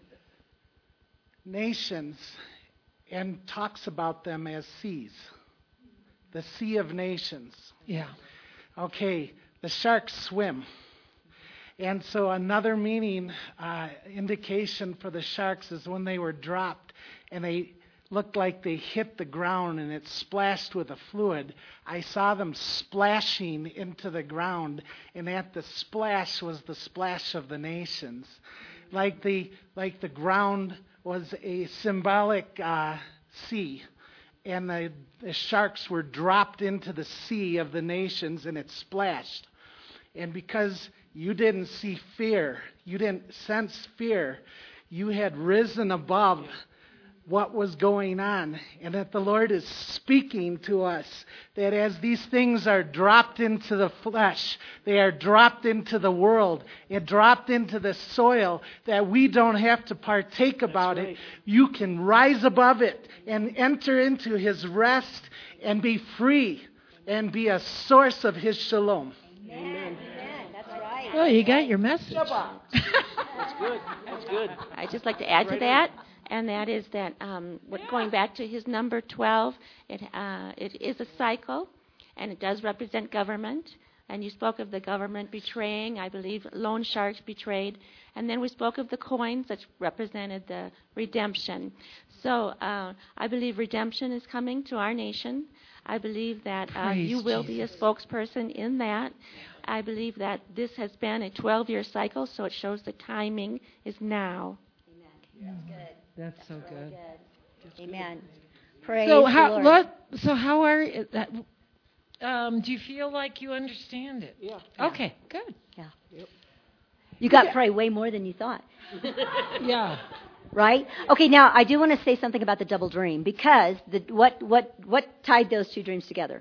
Speaker 7: nations and talks about them as seas. The sea of nations.
Speaker 2: Yeah.
Speaker 7: Okay, the sharks swim. And so another meaning, indication for the sharks is when they were dropped and they looked like they hit the ground and it splashed with a fluid. I saw them splashing into the ground, and at the splash was the splash of the nations. Like the ground was a symbolic sea, and the sharks were dropped into the sea of the nations, and it splashed. And because you didn't see fear, you didn't sense fear, you had risen above what was going on, and that the Lord is speaking to us, that as these things are dropped into the flesh, they are dropped into the world, and dropped into the soil, that we don't have to partake about it. You can rise above it and enter into His rest and be free and be a source of His shalom.
Speaker 1: Amen. That's right.
Speaker 2: Well, you got your message.
Speaker 4: That's good. That's good.
Speaker 8: I'd just like to add to that. And that is that going back to his number 12, it is a cycle, and it does represent government. And you spoke of the government betraying, I believe, loan sharks betrayed. And then we spoke of the coins that represented the redemption. So I believe redemption is coming to our nation. I believe that you will be a spokesperson in that. I believe that this has been a 12-year cycle, so it shows the timing is now.
Speaker 1: Amen. That's good.
Speaker 2: That's so
Speaker 1: really
Speaker 2: good.
Speaker 1: Amen. Praise
Speaker 2: So
Speaker 1: the Lord.
Speaker 2: how are do you feel like you understand it?
Speaker 4: Yeah.
Speaker 2: Okay, good.
Speaker 1: Yeah.
Speaker 4: Yep.
Speaker 1: You got probably way more than you thought.
Speaker 2: Yeah.
Speaker 1: Right? Okay, now I do want to say something about the double dream, because what tied those two dreams together?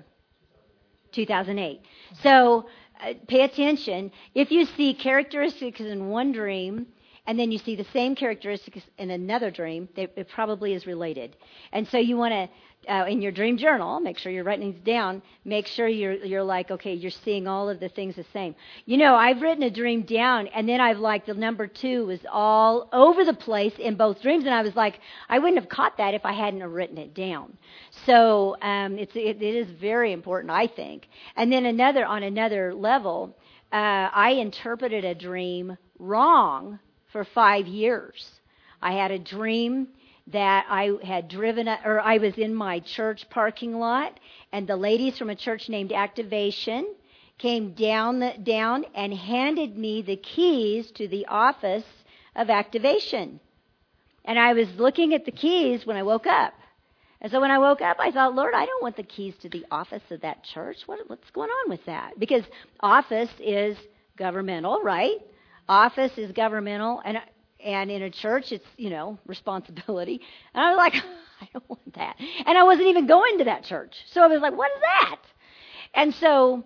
Speaker 1: 2008. So pay attention. If you see characteristics in one dream and then you see the same characteristics in another dream, it probably is related. And so you want to, in your dream journal, make sure you're writing these down. Make sure you're like, okay, you're seeing all of the things the same. I've written a dream down, and then I've like the number 2 was all over the place in both dreams, and I was like, I wouldn't have caught that if I hadn't have written it down. So it is very important, I think. And then on another level, I interpreted a dream wrong for 5 years. I had a dream that I had I was in my church parking lot, and the ladies from a church named Activation came down and handed me the keys to the office of Activation. And I was looking at the keys when I woke up. And so when I woke up, I thought, Lord, I don't want the keys to the office of that church. What's going on with that? Because office is governmental, right? Office is governmental, and in a church, it's, responsibility. And I was like, I don't want that. And I wasn't even going to that church. So I was like, what is that? And so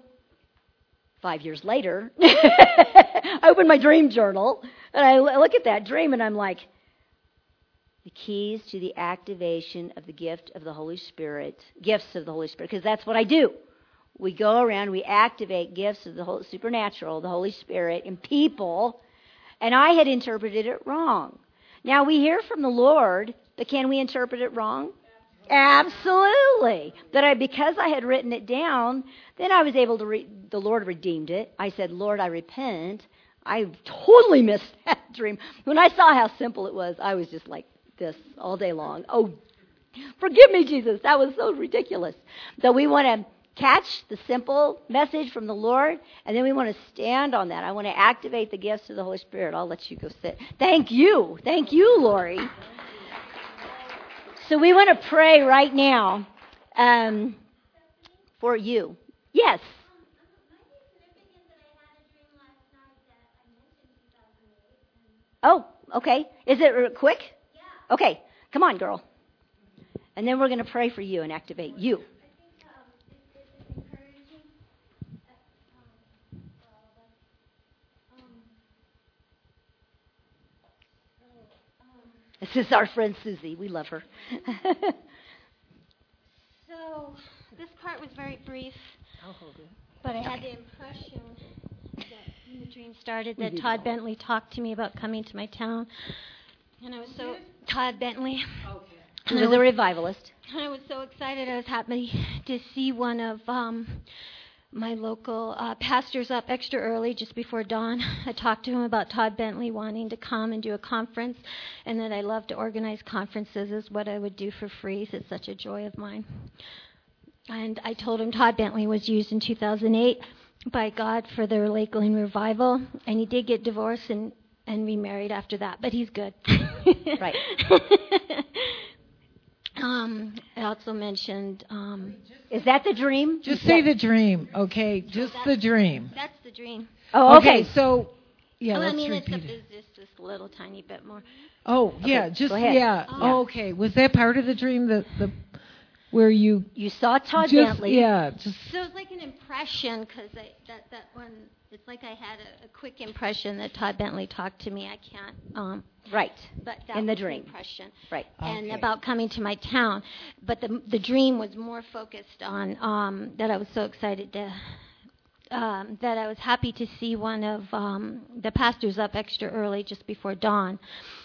Speaker 1: 5 years later, I opened my dream journal, and I look at that dream, and I'm like, the keys to the activation of the gifts of the Holy Spirit, because that's what I do. We go around, we activate gifts of the supernatural, the Holy Spirit, in people, and I had interpreted it wrong. Now, we hear from the Lord, but can we interpret it wrong? Absolutely. Because I had written it down, then I was able to the Lord redeemed it. I said, Lord, I repent. I totally missed that dream. When I saw how simple it was, I was just like this all day long. Oh, forgive me, Jesus. That was so ridiculous. So we want to catch the simple message from the Lord, and then we want to stand on that. I want to activate the gifts of the Holy Spirit. I'll let you go sit. Thank you, Lori. So we want to pray right now for you. Yes. Oh, okay. Is it quick? Yeah. Okay. Come on, girl. And then we're going to pray for you and activate you. This is our friend Susie. We love her.
Speaker 13: So this part was very brief, but I had the impression that when the dream started that Todd Bentley talked to me about coming to my town, and I was so Todd Bentley.
Speaker 1: He was a revivalist.
Speaker 13: And I was so excited. I was happy to see one of my local pastors up extra early, just before dawn. I talked to him about Todd Bentley wanting to come and do a conference, and that I love to organize conferences is what I would do for free. It's such a joy of mine. And I told him Todd Bentley was used in 2008 by God for the Lakeland revival, and he did get divorced and remarried after that, but he's good.
Speaker 1: Right.
Speaker 13: I also mentioned...
Speaker 1: is that the dream?
Speaker 2: Just say the dream, okay? Just the dream.
Speaker 13: That's the dream.
Speaker 1: Oh, okay.
Speaker 2: So, yeah,
Speaker 13: let's
Speaker 2: repeat
Speaker 13: it's just a little tiny bit more.
Speaker 2: Oh, yeah,
Speaker 1: go ahead.
Speaker 2: yeah. Oh, okay. Was that part of the dream the where you
Speaker 1: saw Todd Bentley?
Speaker 2: Yeah,
Speaker 13: So it's like an impression, because that one, it's like I had a quick impression that Todd Bentley talked to me. I can't.
Speaker 1: Right.
Speaker 13: But that
Speaker 1: in the
Speaker 13: was
Speaker 1: dream.
Speaker 13: Impression.
Speaker 1: Right.
Speaker 13: And about coming to my town, but the dream was more focused on that I was so excited to. That I was happy to see one of the pastors up extra early, just before dawn.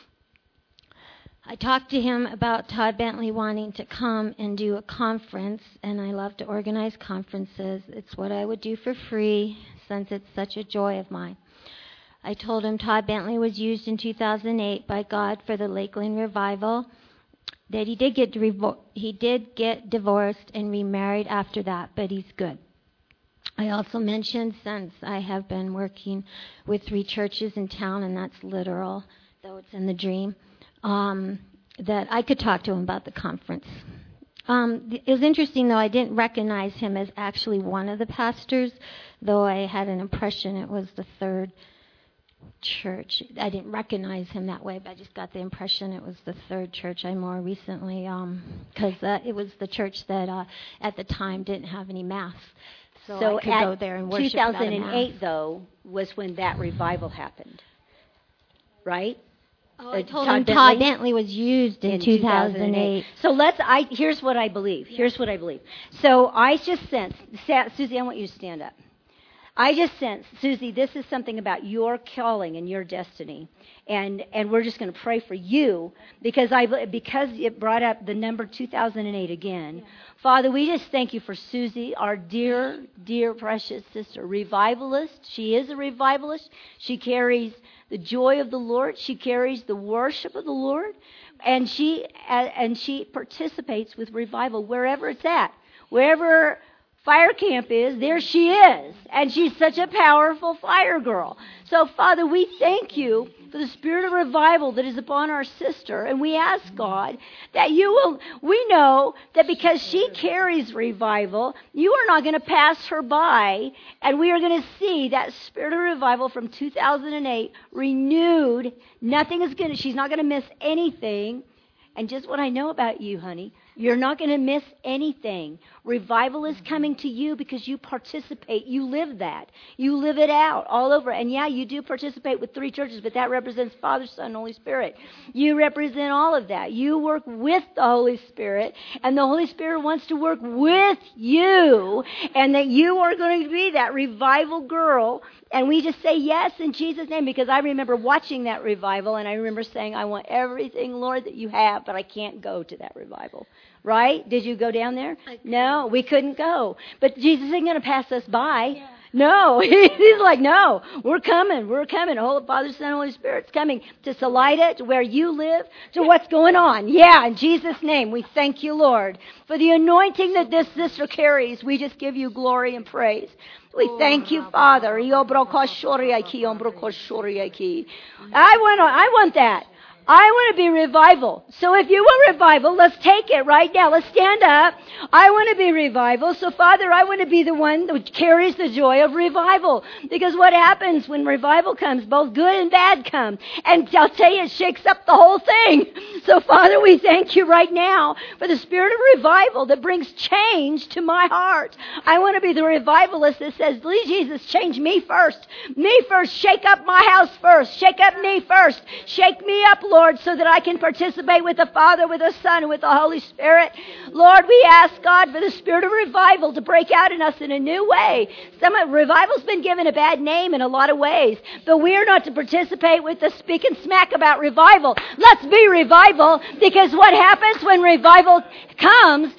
Speaker 13: I talked to him about Todd Bentley wanting to come and do a conference, and I love to organize conferences. It's what I would do for free, since it's such a joy of mine. I told him Todd Bentley was used in 2008 by God for the Lakeland revival, that he did get divorced and remarried after that, but he's good. I also mentioned, since I have been working with 3 churches in town, and that's literal, though it's in the dream, that I could talk to him about the conference. It was interesting, though. I didn't recognize him as actually one of the pastors, though I had an impression it was the 3rd church. I didn't recognize him that way, but I just got the impression it was the 3rd church I more recently, because it was the church that at the time didn't have any mass. So I could go there and worship.
Speaker 1: 2008, though, was when that revival happened, right?
Speaker 13: Oh, I told him Todd Bentley was used in 2008.
Speaker 1: So here's what I believe. So I just sense, Susie, I want you to stand up. I just sense, Susie, this is something about your calling and your destiny. And we're just going to pray for you because it brought up the number 2008 again. Yeah. Father, we just thank you for Susie, our dear, dear, precious sister, revivalist. She is a revivalist. She carries the joy of the Lord. She carries the worship of the Lord. And she participates with revival wherever it's at. Wherever fire camp is, there she is. And she's such a powerful fire girl. So, Father, we thank you for the spirit of revival that is upon our sister. And we ask, God, that we know that because she carries revival, you are not going to pass her by. And we are going to see that spirit of revival from 2008 renewed. She's not going to miss anything. And just what I know about you, honey, you're not going to miss anything. Revival is coming to you because you participate. You live that. You live it out all over. And yeah, you do participate with 3 churches, but that represents Father, Son, Holy Spirit. You represent all of that. You work with the Holy Spirit, and the Holy Spirit wants to work with you, and that you are going to be that revival girl. And we just say yes in Jesus' name, because I remember watching that revival, and I remember saying, I want everything, Lord, that you have, but I can't go to that revival. Right? Did you go down there? No, we couldn't go. But Jesus isn't going to pass us by. Yeah. No. He's like, no, we're coming. Holy Father, Son, Holy Spirit's coming to Salida, to where you live, to what's going on. Yeah, in Jesus' name, we thank you, Lord, for the anointing that this sister carries. We just give you glory and praise. We thank you, Father. I want that. I want to be revival. So if you want revival, let's take it right now. Let's stand up. I want to be revival. So Father, I want to be the one that carries the joy of revival. Because what happens when revival comes, both good and bad come. And I'll tell you, it shakes up the whole thing. So Father, we thank you right now for the spirit of revival that brings change to my heart. I want to be the revivalist that says, please, Jesus, change me first. Me first. Shake up my house first. Shake up me first. Shake me up, Lord, so that I can participate with the Father, with the Son, and with the Holy Spirit. Lord, we ask, God, for the spirit of revival to break out in us in a new way. Revival's been given a bad name in a lot of ways, but we are not to participate with the speaking smack about revival. Let's be revival, because what happens when revival comes,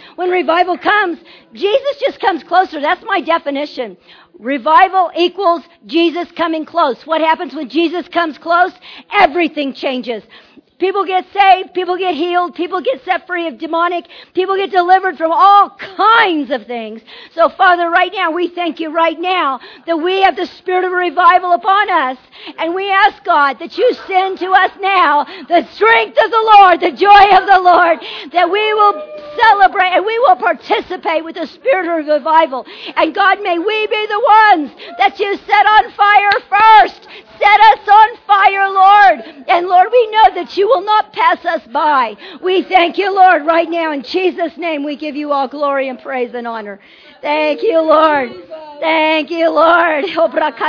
Speaker 1: Jesus just comes closer. That's my definition. Revival equals Jesus coming close. What happens when Jesus comes close? Everything changes. People get saved, people get healed, people get set free of demonic, people get delivered from all kinds of things. So Father, right now, we thank you right now that we have the spirit of revival upon us. And we ask, God, that you send to us now the strength of the Lord, the joy of the Lord, that we will celebrate and we will participate with the spirit of revival. And God, may we be the ones that you set on fire first. Set us on fire, Lord. And Lord, we know that you will not pass us by. We thank you, Lord, right now. In Jesus' name, we give you all glory and praise and honor. Thank you, Lord. Thank you, Lord. And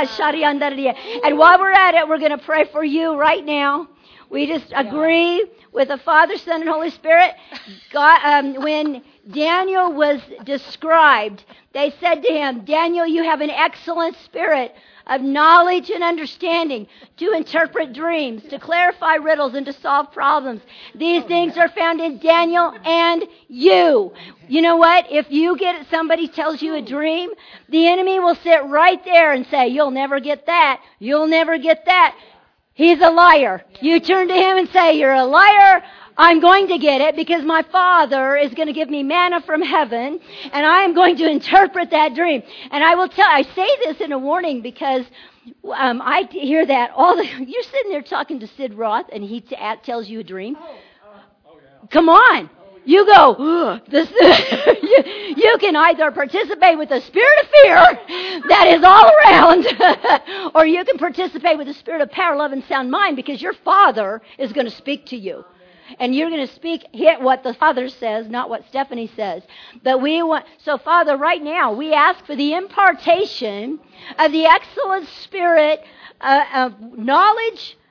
Speaker 1: while we're at it, we're going to pray for you right now. We just agree with the Father, Son, and Holy Spirit. God, when Daniel was described, they said to him, Daniel, you have an excellent spirit of knowledge and understanding to interpret dreams, to clarify riddles, and to solve problems. These things are found in Daniel and you. You know what? If somebody tells you a dream, the enemy will sit right there and say, you'll never get that. You'll never get that. He's a liar. You turn to him and say, you're a liar. I'm going to get it because my Father is going to give me manna from heaven, and I am going to interpret that dream. And I say this in a warning because I hear that you're sitting there talking to Sid Roth, and he tells you a dream. Come on. You go, you can either participate with the spirit of fear that is all around, or you can participate with the spirit of power, love, and sound mind, because your Father is going to speak to you. And you're going to speak what the Father says, not what Stephanie says. But so Father, right now, we ask for the impartation of the excellent spirit of knowledge,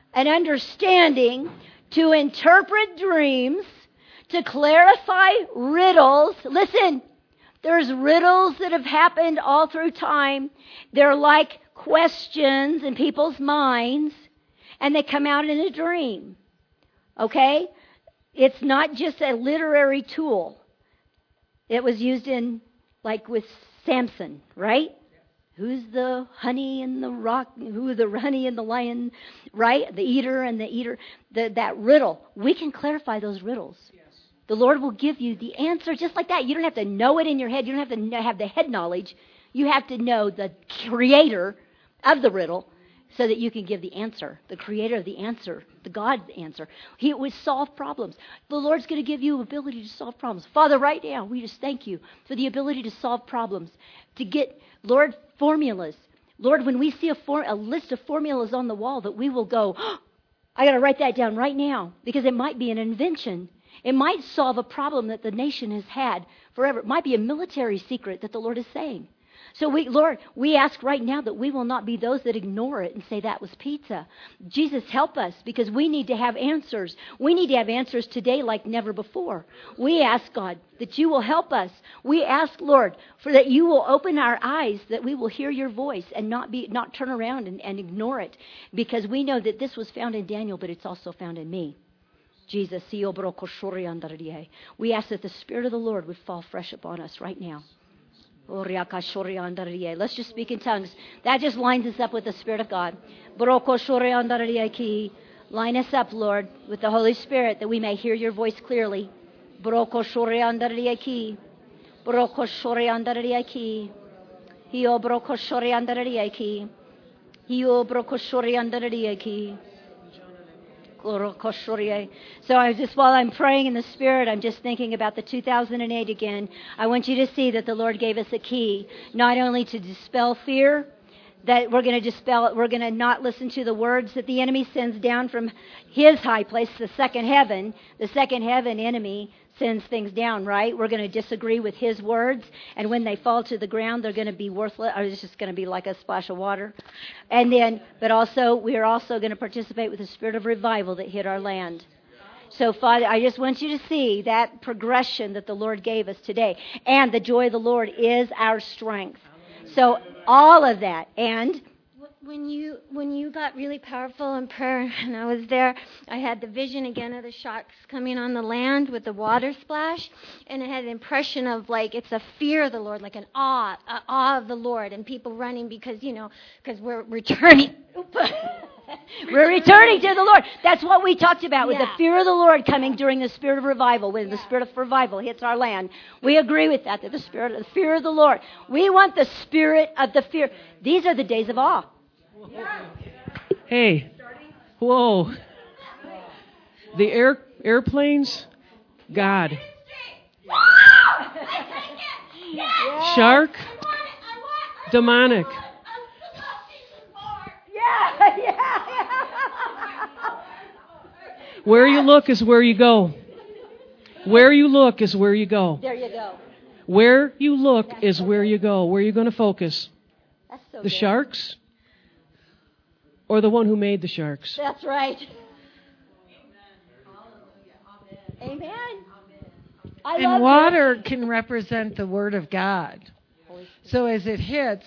Speaker 1: and understanding to interpret dreams, to clarify riddles. Listen, there's riddles that have happened all through time. They're like questions in people's minds, and they come out in a dream. Okay? It's not just a literary tool. It was used in, like with Samson, right? Who's the honey and the rock? Who is the honey and the lion, right? The eater and the eater. That riddle. We can clarify those riddles. Yes. The Lord will give you the answer just like that. You don't have to know it in your head. You don't have to have the head knowledge. You have to know the creator of the riddle so that you can give the answer, the creator of the answer, the God answer. He would solve problems. The Lord's going to give you ability to solve problems. Father, right now, we just thank you for the ability to solve problems, to get, Lord, formulas. Lord, when we see a list of formulas on the wall, that we will go, I got to write that down right now, because it might be an invention. It might solve a problem that the nation has had forever. It might be a military secret that the Lord is saying. So Lord, we ask right now that we will not be those that ignore it and say that was pizza. Jesus, help us, because we need to have answers. We need to have answers today like never before. We ask, God, that you will help us. We ask, Lord, for that you will open our eyes, that we will hear your voice and not turn around and ignore it, because we know that this was found in Daniel, but it's also found in me. Jesus, we ask that the Spirit of the Lord would fall fresh upon us right now. Let's just speak in tongues. That just lines us up with the Spirit of God. Line us up, Lord, with the Holy Spirit, that we may hear your voice clearly. So while I'm praying in the Spirit, I'm just thinking about the 2008 again. I want you to see that the Lord gave us a key, not only to dispel fear, that we're going to not listen to the words that the enemy sends down from his high place, the second heaven. The second heaven enemy sends things down, right? We're going to disagree with his words, and when they fall to the ground, they're going to be worthless, or it's just going to be like a splash of water. But also, we are also going to participate with the spirit of revival that hit our land. So, Father, I just want you to see that progression that the Lord gave us today. And the joy of the Lord is our strength. So, all of that. And
Speaker 13: when you got really powerful in prayer, and I was there, I had the vision again of the sharks coming on the land with the water splash, and it had an impression of like it's a fear of the Lord, like an awe of the Lord, and people running because we're returning. We're returning to the Lord. That's what we talked about with the fear of the Lord coming during the spirit of revival. When the spirit of revival hits our land, we agree with that the spirit of the fear of the Lord. We want the spirit of the fear. These are the days of awe.
Speaker 4: Hey, whoa. The airplanes, God. Shark, demonic. Where you look is where you go. Where you look is where you go.
Speaker 1: There you go.
Speaker 4: Where you look is where you go. Where are you going to focus?
Speaker 1: That's so
Speaker 4: the
Speaker 1: good.
Speaker 4: Sharks or the one who made the sharks?
Speaker 1: That's right. Amen.
Speaker 2: And water can represent the Word of God. So as it hits,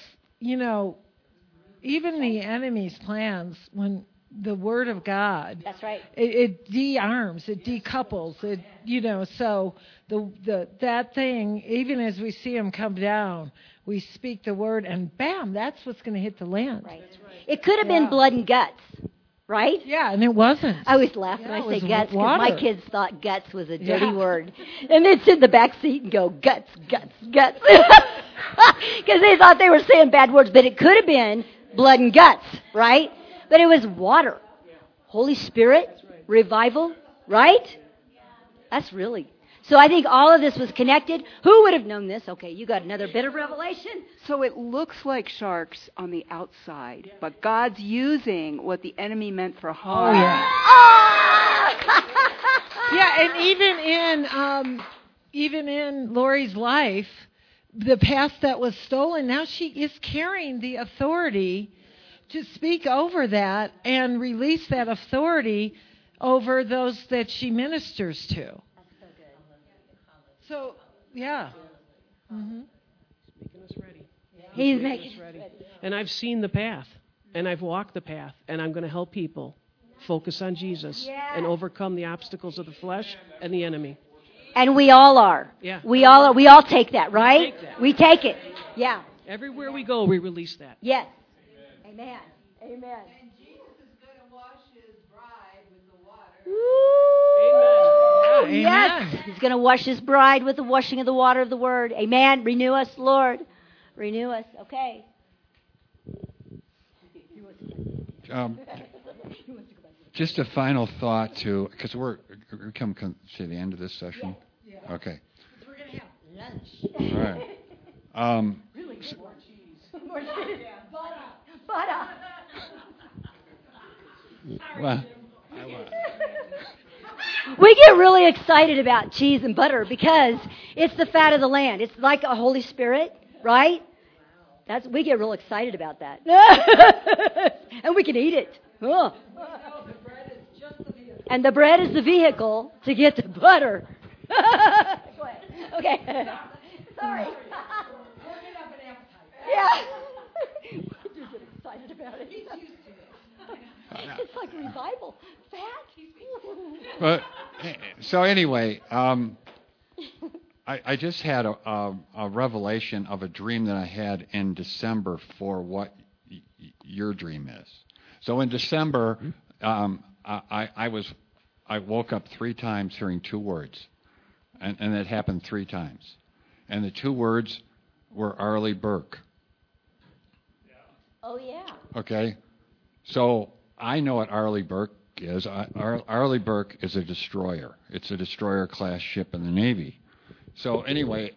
Speaker 2: even the enemy's plans, when the Word of God,
Speaker 1: that's right,
Speaker 2: it de-arms, it decouples, so that thing, even as we see them come down, we speak the Word, and bam, that's what's going to hit the land.
Speaker 1: Right. It could have been blood and guts, right?
Speaker 2: Yeah, and it wasn't.
Speaker 1: I always laugh when I say guts, because my kids thought guts was a dirty word. And they'd sit in the back seat and go, guts, guts, guts. Because they thought they were saying bad words, but it could have been blood and guts, right? But it was water. Holy Spirit, revival, right? That's really... So I think all of this was connected. Who would have known this? Okay, you got another bit of revelation.
Speaker 11: So it looks like sharks on the outside, but God's using what the enemy meant for harm.
Speaker 2: Oh, yeah. Yeah, and even in Lori's life, the past that was stolen, now she is carrying the authority to speak over that and release that authority over those that she ministers to. That's so good. So, yeah. Mm-hmm.
Speaker 4: He's making us ready.
Speaker 1: He's making us ready.
Speaker 4: And I've seen the path, and I've walked the path, and I'm going to help people focus on Jesus and overcome the obstacles of the flesh and the enemy.
Speaker 1: And we all are.
Speaker 4: Yeah.
Speaker 1: We all take that, right? We take it. Yeah.
Speaker 4: Everywhere we go, we release that.
Speaker 1: Yes. Amen. Amen.
Speaker 2: And Jesus is going to wash his bride with the water.
Speaker 1: Woo!
Speaker 2: Amen.
Speaker 1: Yes. He's going to wash his bride with the washing of the water of the word. Amen. Renew us, Lord. Renew us. Okay.
Speaker 9: Just a final thought because we're come to the end of this session. Yeah. Okay.
Speaker 1: We're going to have lunch.
Speaker 9: All right.
Speaker 1: Really good. More cheese. More cheese. Butter.
Speaker 9: Well,
Speaker 1: we get really excited about cheese and butter because it's the fat of the land. It's like a Holy Spirit, right? We get real excited about that. And we can eat it. Oh. And the bread is the vehicle to get the butter. Go ahead. Okay. Sorry. Yeah. You get excited about it. It's like revival. Fat.
Speaker 9: But so anyway, I just had a revelation of a dream that I had in December for what your dream is. So in December, I woke up 3 times hearing 2 words, and it happened 3 times, and the 2 words were Arleigh Burke.
Speaker 1: Oh yeah.
Speaker 9: Okay, so I know what Arleigh Burke is. Arleigh Burke is a destroyer. It's a destroyer-class ship in the Navy. So anyway,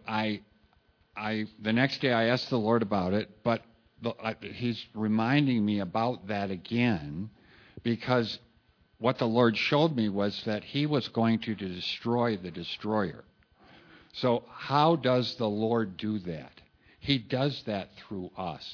Speaker 9: the next day I asked the Lord about it, but He's reminding me about that again, because what the Lord showed me was that He was going to destroy the destroyer. So how does the Lord do that? He does that through us.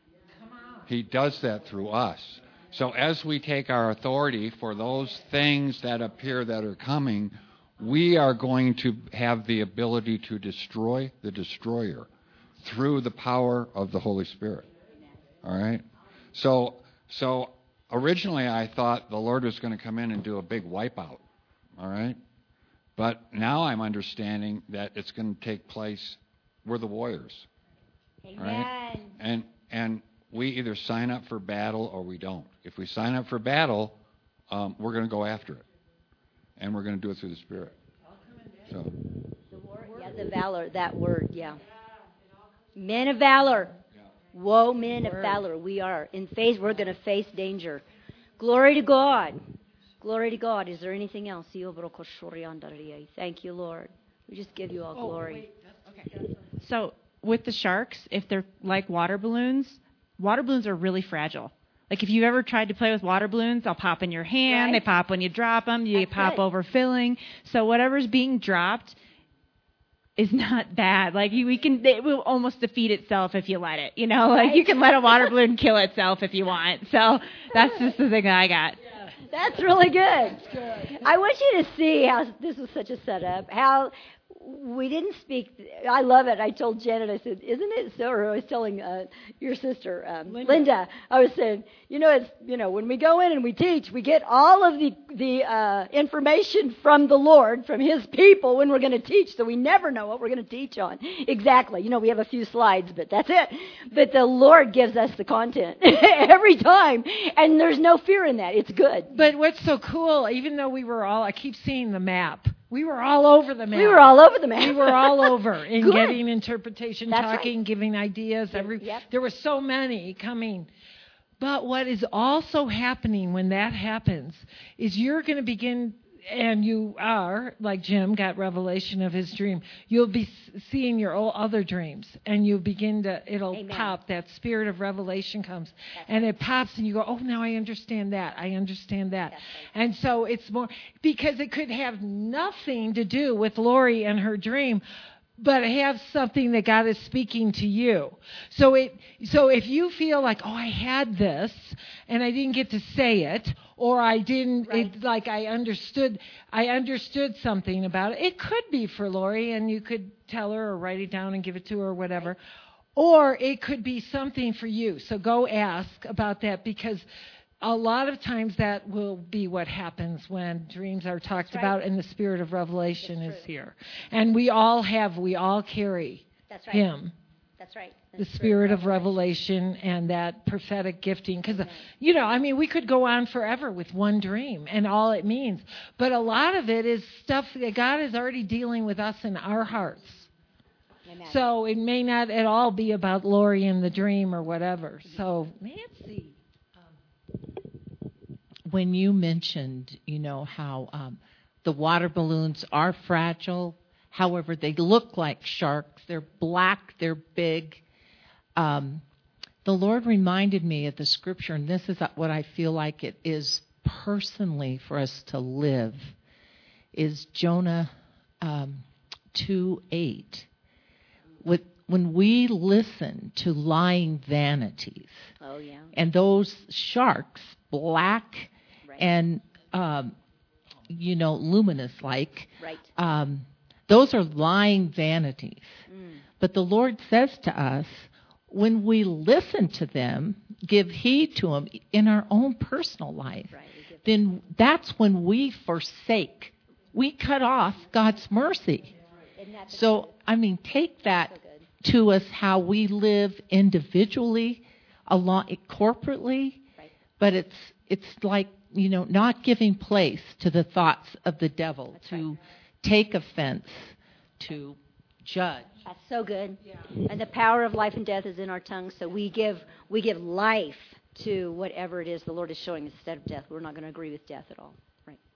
Speaker 9: He does that through us. So as we take our authority for those things that appear that are coming, we are going to have the ability to destroy the destroyer through the power of the Holy Spirit. All right? So originally I thought the Lord was going to come in and do a big wipeout. All right? But now I'm understanding that it's going to take place. We're the warriors.
Speaker 1: Amen.
Speaker 9: All right? And we either sign up for battle or we don't. If we sign up for battle, we're going to go after it. And we're going to do it through the Spirit. So.
Speaker 1: The valor, that word, yeah. Men of valor. Whoa, men of valor. We are. In faith, we're going to face danger. Glory to God. Glory to God. Is there anything else? Thank you, Lord. We just give you all glory.
Speaker 14: Okay. So with the sharks, if they're like water balloons are really fragile. Like if you've ever tried to play with water balloons, they'll pop in your hand. Right. They pop when you drop them. You pop overfilling. So whatever's being dropped is not bad. Like it will almost defeat itself if you let it. You know, like you can let a water balloon kill itself if you want. So that's just the thing that I got.
Speaker 1: Yeah. That's really good. That's good. I want you to see how this was such a setup. How we didn't speak. I love it. I told Janet, I said, isn't it so? Or I was telling your sister, Linda, I was saying, it's, when we go in and we teach, we get all of the information from the Lord, from His people when we're going to teach. So we never know what we're going to teach on. Exactly. We have a few slides, but that's it. But the Lord gives us the content every time. And there's no fear in that. It's good.
Speaker 2: But what's so cool, even though I keep seeing the map. We were all over the map.
Speaker 1: We were all over the map.
Speaker 2: We were all over in getting interpretation,
Speaker 1: That's
Speaker 2: talking,
Speaker 1: right.
Speaker 2: giving ideas. There were so many coming. But what is also happening when that happens is you're going to begin, and you are, like Jim got revelation of his dream, you'll be seeing your other dreams, and you'll begin to, it'll
Speaker 1: Amen.
Speaker 2: pop, that spirit of revelation comes, and it pops, and you go, oh, now I understand that, and so it's more, because it could have nothing to do with Lori and her dream, but have something that God is speaking to you. So if you feel like, oh, I had this and I didn't get to say it, or I didn't, like I understood something about it. It could be for Lori, and you could tell her or write it down and give it to her or whatever. Or it could be something for you. So go ask about that, because a lot of times that will be what happens when dreams are talked about and the spirit of revelation is here. And we all carry him.
Speaker 1: That's right.
Speaker 2: The spirit of revelation and that prophetic gifting. Because, we could go on forever with one dream and all it means. But a lot of it is stuff that God is already dealing with us in our hearts. Amen. So it may not at all be about Lori and the dream or whatever. So, Nancy.
Speaker 12: When you mentioned, how the water balloons are fragile, however, they look like sharks. They're black, they're big. The Lord reminded me of the scripture, and this is what I feel like it is personally for us to live, is Jonah 2:8. When we listen to lying vanities, and those sharks, black and luminous like, those are lying vanities. But the Lord says to us, when we listen to them, give heed to them in our own personal life, then that's when we forsake. We cut off God's mercy. So, take that to us, how we live individually, corporately, but it's like, not giving place to the thoughts of the devil, to take offense, to judge.
Speaker 1: That's so good. Yeah. And the power of life and death is in our tongue, so we give life to whatever it is the Lord is showing us instead of death. We're not going to agree with death at all. Right.